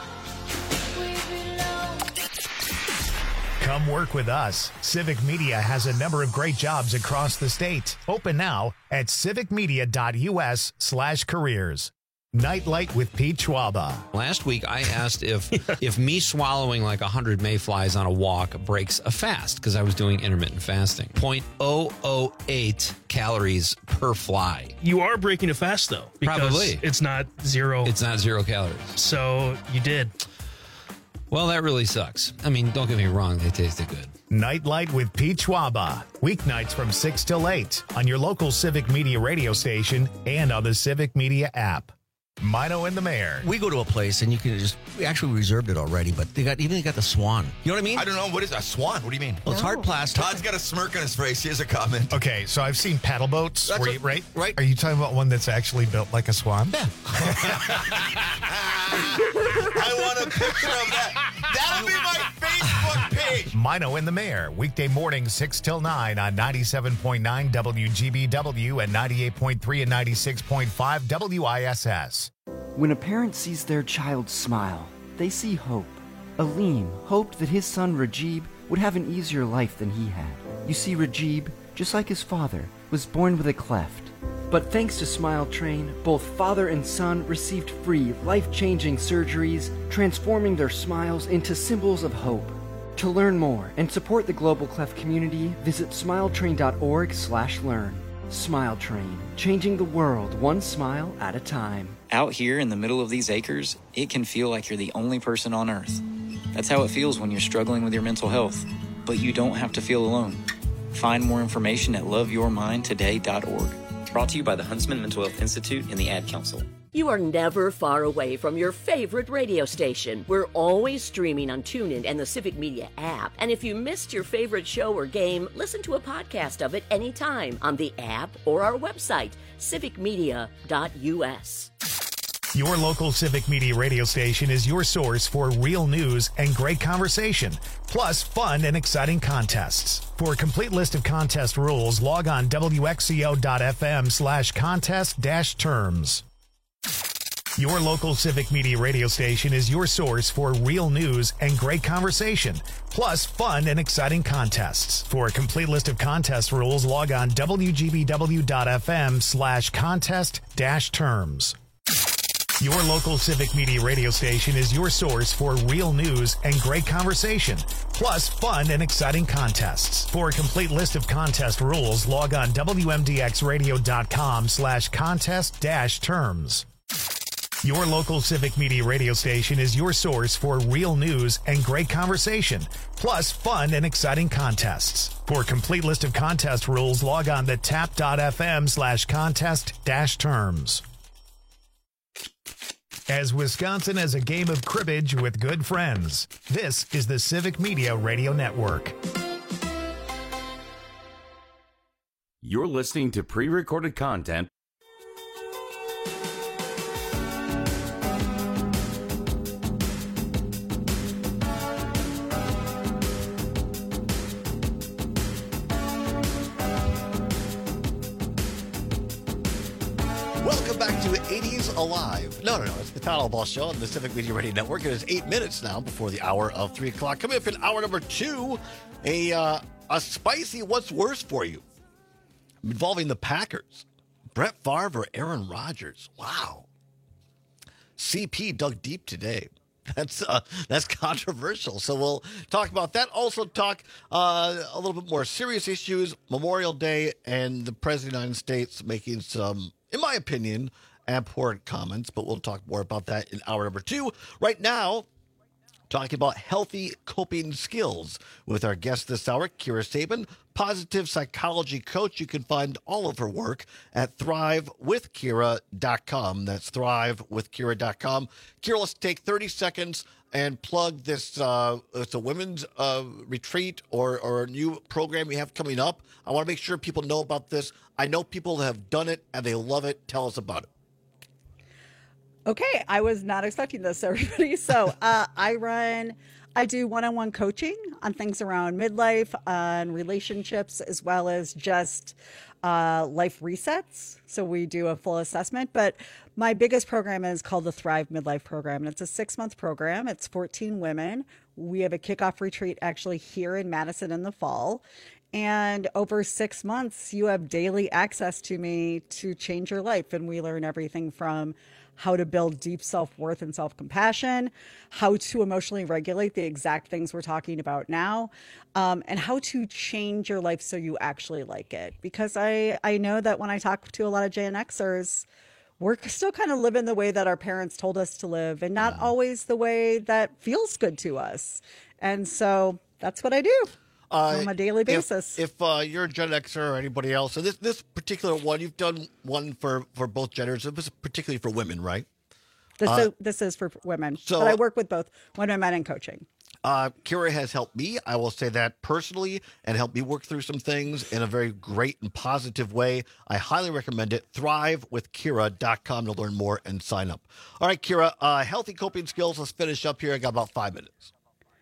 Come work with us. Civic Media has a number of great jobs across the state. Open now at civicmedia.us/careers. Nightlight with Pete Schwaba. Last week, I asked if me swallowing like 100 mayflies on a walk breaks a fast, because I was doing intermittent fasting. 0.008 calories per fly. You are breaking a fast, though. Because Probably. it's not zero. It's not 0 calories. So you did. Well, that really sucks. I mean, don't get me wrong, they tasted good. Nightlight with Pete Schwaba. Weeknights from 6 till 8 on your local Civic Media radio station and on the Civic Media app. Mino and the Mayor. We go to a place and you can we actually reserved it already, but they got the Swan. You know what I mean? I don't know. What is a Swan? What do you mean? Well, it's hard plastic. Todd's got a smirk on his face. Here's a comment. Okay, so I've seen paddle boats. Right. Are you talking about one that's actually built like a swan? Yeah. I want a picture of that. That'll be my Facebook page. Mino and the Mayor, weekday morning 6 till 9 on 97.9 WGBW and 98.3 and 96.5 WISS. When a parent sees their child smile, they see hope. Aleem hoped that his son Rajib would have an easier life than he had. You see, Rajib, just like his father, was born with a cleft. But thanks to Smile Train, both father and son received free, life-changing surgeries, transforming their smiles into symbols of hope. To learn more and support the Global Cleft community, visit smiletrain.org/learn. Smile Train, changing the world one smile at a time. Out here in the middle of these acres, it can feel like you're the only person on Earth. That's how it feels when you're struggling with your mental health. But you don't have to feel alone. Find more information at loveyourmindtoday.org. Brought to you by the Huntsman Mental Health Institute and the Ad Council. You are never far away from your favorite radio station. We're always streaming on TuneIn and the Civic Media app. And if you missed your favorite show or game, listen to a podcast of it anytime on the app or our website, civicmedia.us. Your local Civic Media radio station is your source for real news and great conversation, plus fun and exciting contests. For a complete list of contest rules, log on wxco.fm/contest-terms. Your local Civic Media radio station is your source for real news and great conversation, plus fun and exciting contests. For a complete list of contest rules, log on wgbw.fm/contest-terms. Your local Civic Media radio station is your source for real news and great conversation, plus fun and exciting contests. For a complete list of contest rules, log on wmdxradio.com/contest-terms. Your local Civic Media radio station is your source for real news and great conversation, plus fun and exciting contests. For a complete list of contest rules, log on to tap.fm/contest-terms. As Wisconsin has a game of cribbage with good friends, this is the Civic Media Radio Network. You're listening to pre-recorded content. Welcome back to 80s Alive. No, it's the Todd All Ball Show on the Civic Media Radio Network. It is 8 minutes now before the hour of 3 o'clock. Coming up in hour number 2, a spicy what's worse for you involving the Packers. Brett Favre or Aaron Rodgers. Wow. CP dug deep today. That's controversial. So we'll talk about that. Also talk a little bit more serious issues, Memorial Day, and the President of the United States making some, in my opinion, abhorrent comments. But we'll talk more about that in hour number 2. Right now, talking about healthy coping skills with our guest this hour, Kira Sabin, positive psychology coach. You can find all of her work at thrivewithkira.com. That's thrivewithkira.com. Kira, let's take 30 seconds and plug this. It's a women's retreat or a new program you have coming up. I want to make sure people know about this. I know people have done it and they love it. Tell us about it. Okay, I was not expecting this, everybody. So I do one-on-one coaching on things around midlife, on relationships, as well as just life resets. So we do a full assessment. But my biggest program is called the Thrive Midlife Program. And it's a 6-month program. It's 14 women. We have a kickoff retreat actually here in Madison in the fall. And over 6 months, you have daily access to me to change your life. And we learn everything from how to build deep self-worth and self-compassion, how to emotionally regulate the exact things we're talking about now, and how to change your life so you actually like it. Because I know that when I talk to a lot of Gen Xers, we're still kind of living the way that our parents told us to live and not always the way that feels good to us. And so that's what I do on a daily basis. If you're a Gen Xer or anybody else, so this particular one, you've done one for both genders. It was particularly for women, right? This is for women, but I work with both women and men in coaching. Kira has helped me, I will say that personally, and helped me work through some things in a very great and positive way. I highly recommend it. Thrivewithkira.com to learn more and sign up. All right, Kira, healthy coping skills. Let's finish up here. I got about 5 minutes.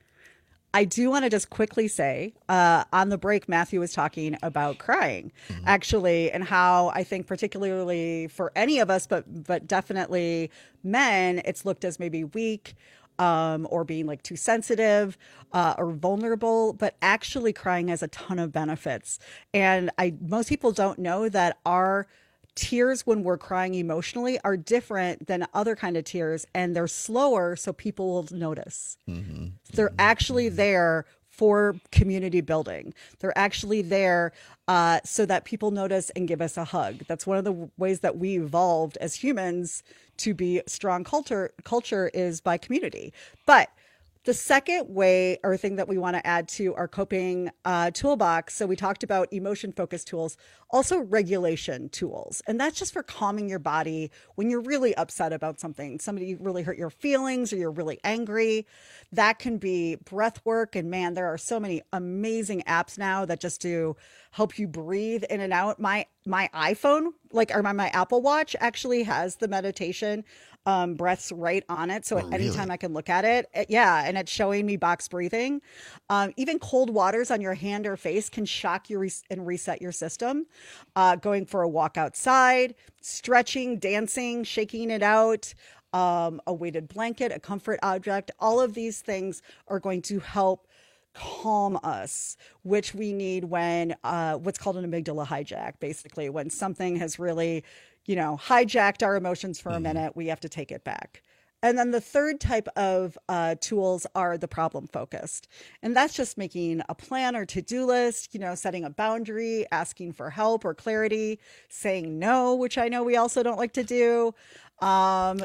I do want to just quickly say, on the break, Matthew was talking about crying, actually, and how I think particularly for any of us, but definitely men, it's looked as maybe weak or being like too sensitive or vulnerable, but actually crying has a ton of benefits. And most people don't know that our tears when we're crying emotionally are different than other kind of tears, and they're slower so people will notice. They're actually there for community building. They're actually there so that people notice and give us a hug. That's one of the ways that we evolved as humans to be strong culture is by community. But the second way or thing that we want to add to our coping toolbox, so we talked about emotion-focused tools, also regulation tools. And that's just for calming your body when you're really upset about something. Somebody really hurt your feelings or you're really angry. That can be breath work. And man, there are so many amazing apps now that just do help you breathe in and out. My iPhone, or my Apple Watch actually has the meditation breaths right on it. So at any time I can look at it. And it's showing me box breathing. Even cold waters on your hand or face can shock you and reset your system. Going for a walk outside, stretching, dancing, shaking it out, a weighted blanket, a comfort object. All of these things are going to help calm us, which we need when what's called an amygdala hijack, basically when something has really hijacked our emotions for a minute, we have to take it back. And then the third type of tools are the problem focused. And that's just making a plan or to-do list, setting a boundary, asking for help or clarity, saying no, which I know we also don't like to do. As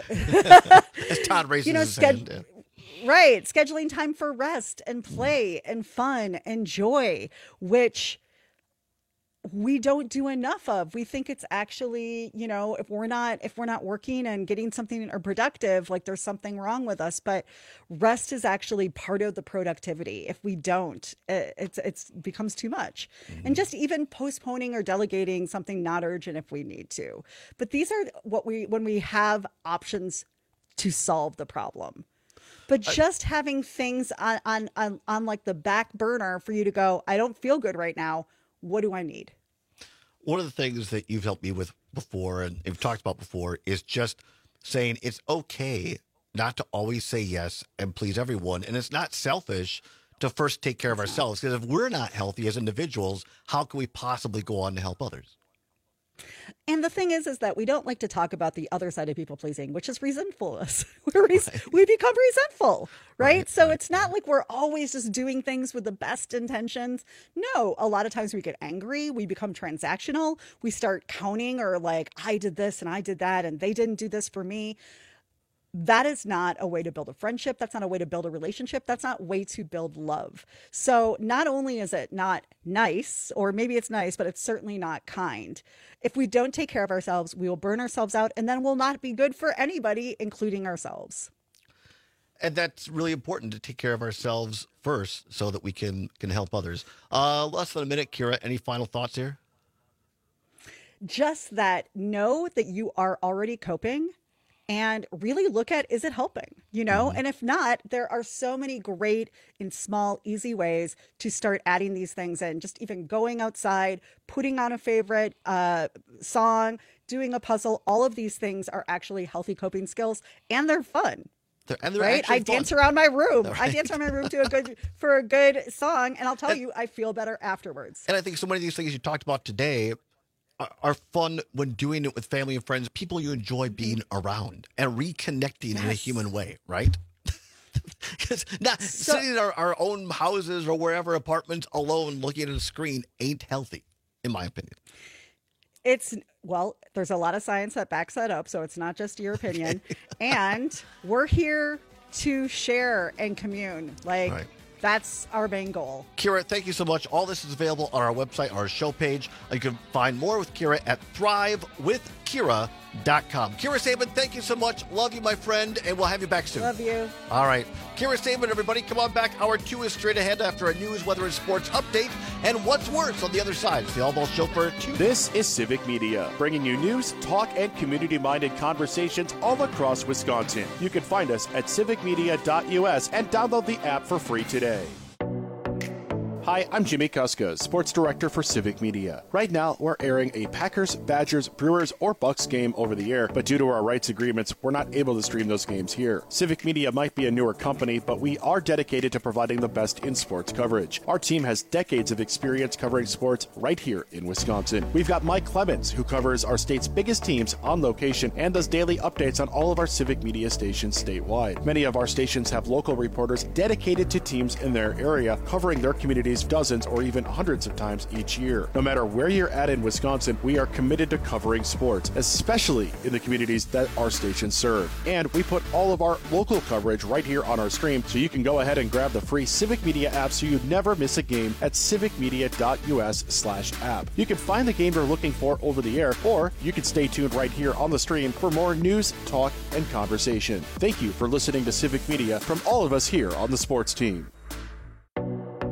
Todd raises his hand. Right. Scheduling time for rest and play and fun and joy, which we don't do enough of. We think it's actually, if we're not working and getting something or productive, like there's something wrong with us, but rest is actually part of the productivity. If we don't, it becomes too much. And just even postponing or delegating something not urgent if we need to. But these are when we have options to solve the problem. But just having things on like the back burner for you to go, I don't feel good right now. What do I need? One of the things that you've helped me with before and we've talked about before is just saying it's okay not to always say yes and please everyone. And it's not selfish to first take care of ourselves, because if we're not healthy as individuals, how can we possibly go on to help others? And the thing is that we don't like to talk about the other side of people pleasing, which is resentfulness. We become resentful, right? So it's not like we're always just doing things with the best intentions. No, a lot of times we get angry. We become transactional. We start counting or like, I did this and I did that and they didn't do this for me. That is not a way to build a friendship. That's not a way to build a relationship. That's not a way to build love. So not only is it not nice, or maybe it's nice, but it's certainly not kind. If we don't take care of ourselves, we will burn ourselves out, and then we'll not be good for anybody, including ourselves. And that's really important, to take care of ourselves first so that we can help others. Less than a minute, Kira, any final thoughts here? Just that, know that you are already coping. And really look at, is it helping? And if not, there are so many great and small, easy ways to start adding these things in. Just even going outside, putting on a favorite song, doing a puzzle. All of these things are actually healthy coping skills, and they're fun. They're right? I dance around my room. Right. I dance around my room for a good song, and I'll tell you, I feel better afterwards. And I think so many of these things you talked about today are fun when doing it with family and friends, people you enjoy being around and reconnecting in a human way, right? Because sitting in our own houses or wherever, apartments, alone, looking at a screen ain't healthy, in my opinion. There's a lot of science that backs that up, so it's not just your opinion. And we're here to share and commune. That's our main goal. Kira, thank you so much. All this is available on our website, our show page. You can find more with Kira at thrivewithkira.com. Kira Saban, thank you so much. Love you, my friend, and we'll have you back soon. Love you. All right. Kira Saban, everybody, come on back. Hour 2 is straight ahead after a news, weather, and sports update. And what's worse on the other side? It's the All Ball Show for 2. This is Civic Media, bringing you news, talk, and community-minded conversations all across Wisconsin. You can find us at civicmedia.us and download the app for free today. Hi, I'm Jimmy Kuska, Sports Director for Civic Media. Right now, we're airing a Packers, Badgers, Brewers, or Bucks game over the air, but due to our rights agreements, we're not able to stream those games here. Civic Media might be a newer company, but we are dedicated to providing the best in sports coverage. Our team has decades of experience covering sports right here in Wisconsin. We've got Mike Clemens, who covers our state's biggest teams on location and does daily updates on all of our Civic Media stations statewide. Many of our stations have local reporters dedicated to teams in their area, covering their communities dozens or even hundreds of times each year. No matter where you're at in Wisconsin, we are committed to covering sports, especially in the communities that our stations serve. And we put all of our local coverage right here on our stream, so you can go ahead and grab the free Civic Media app so you never miss a game at civicmedia.us/app. You can find the game you're looking for over the air, or you can stay tuned right here on the stream for more news, talk, and conversation. Thank you for listening to Civic Media from all of us here on the sports team.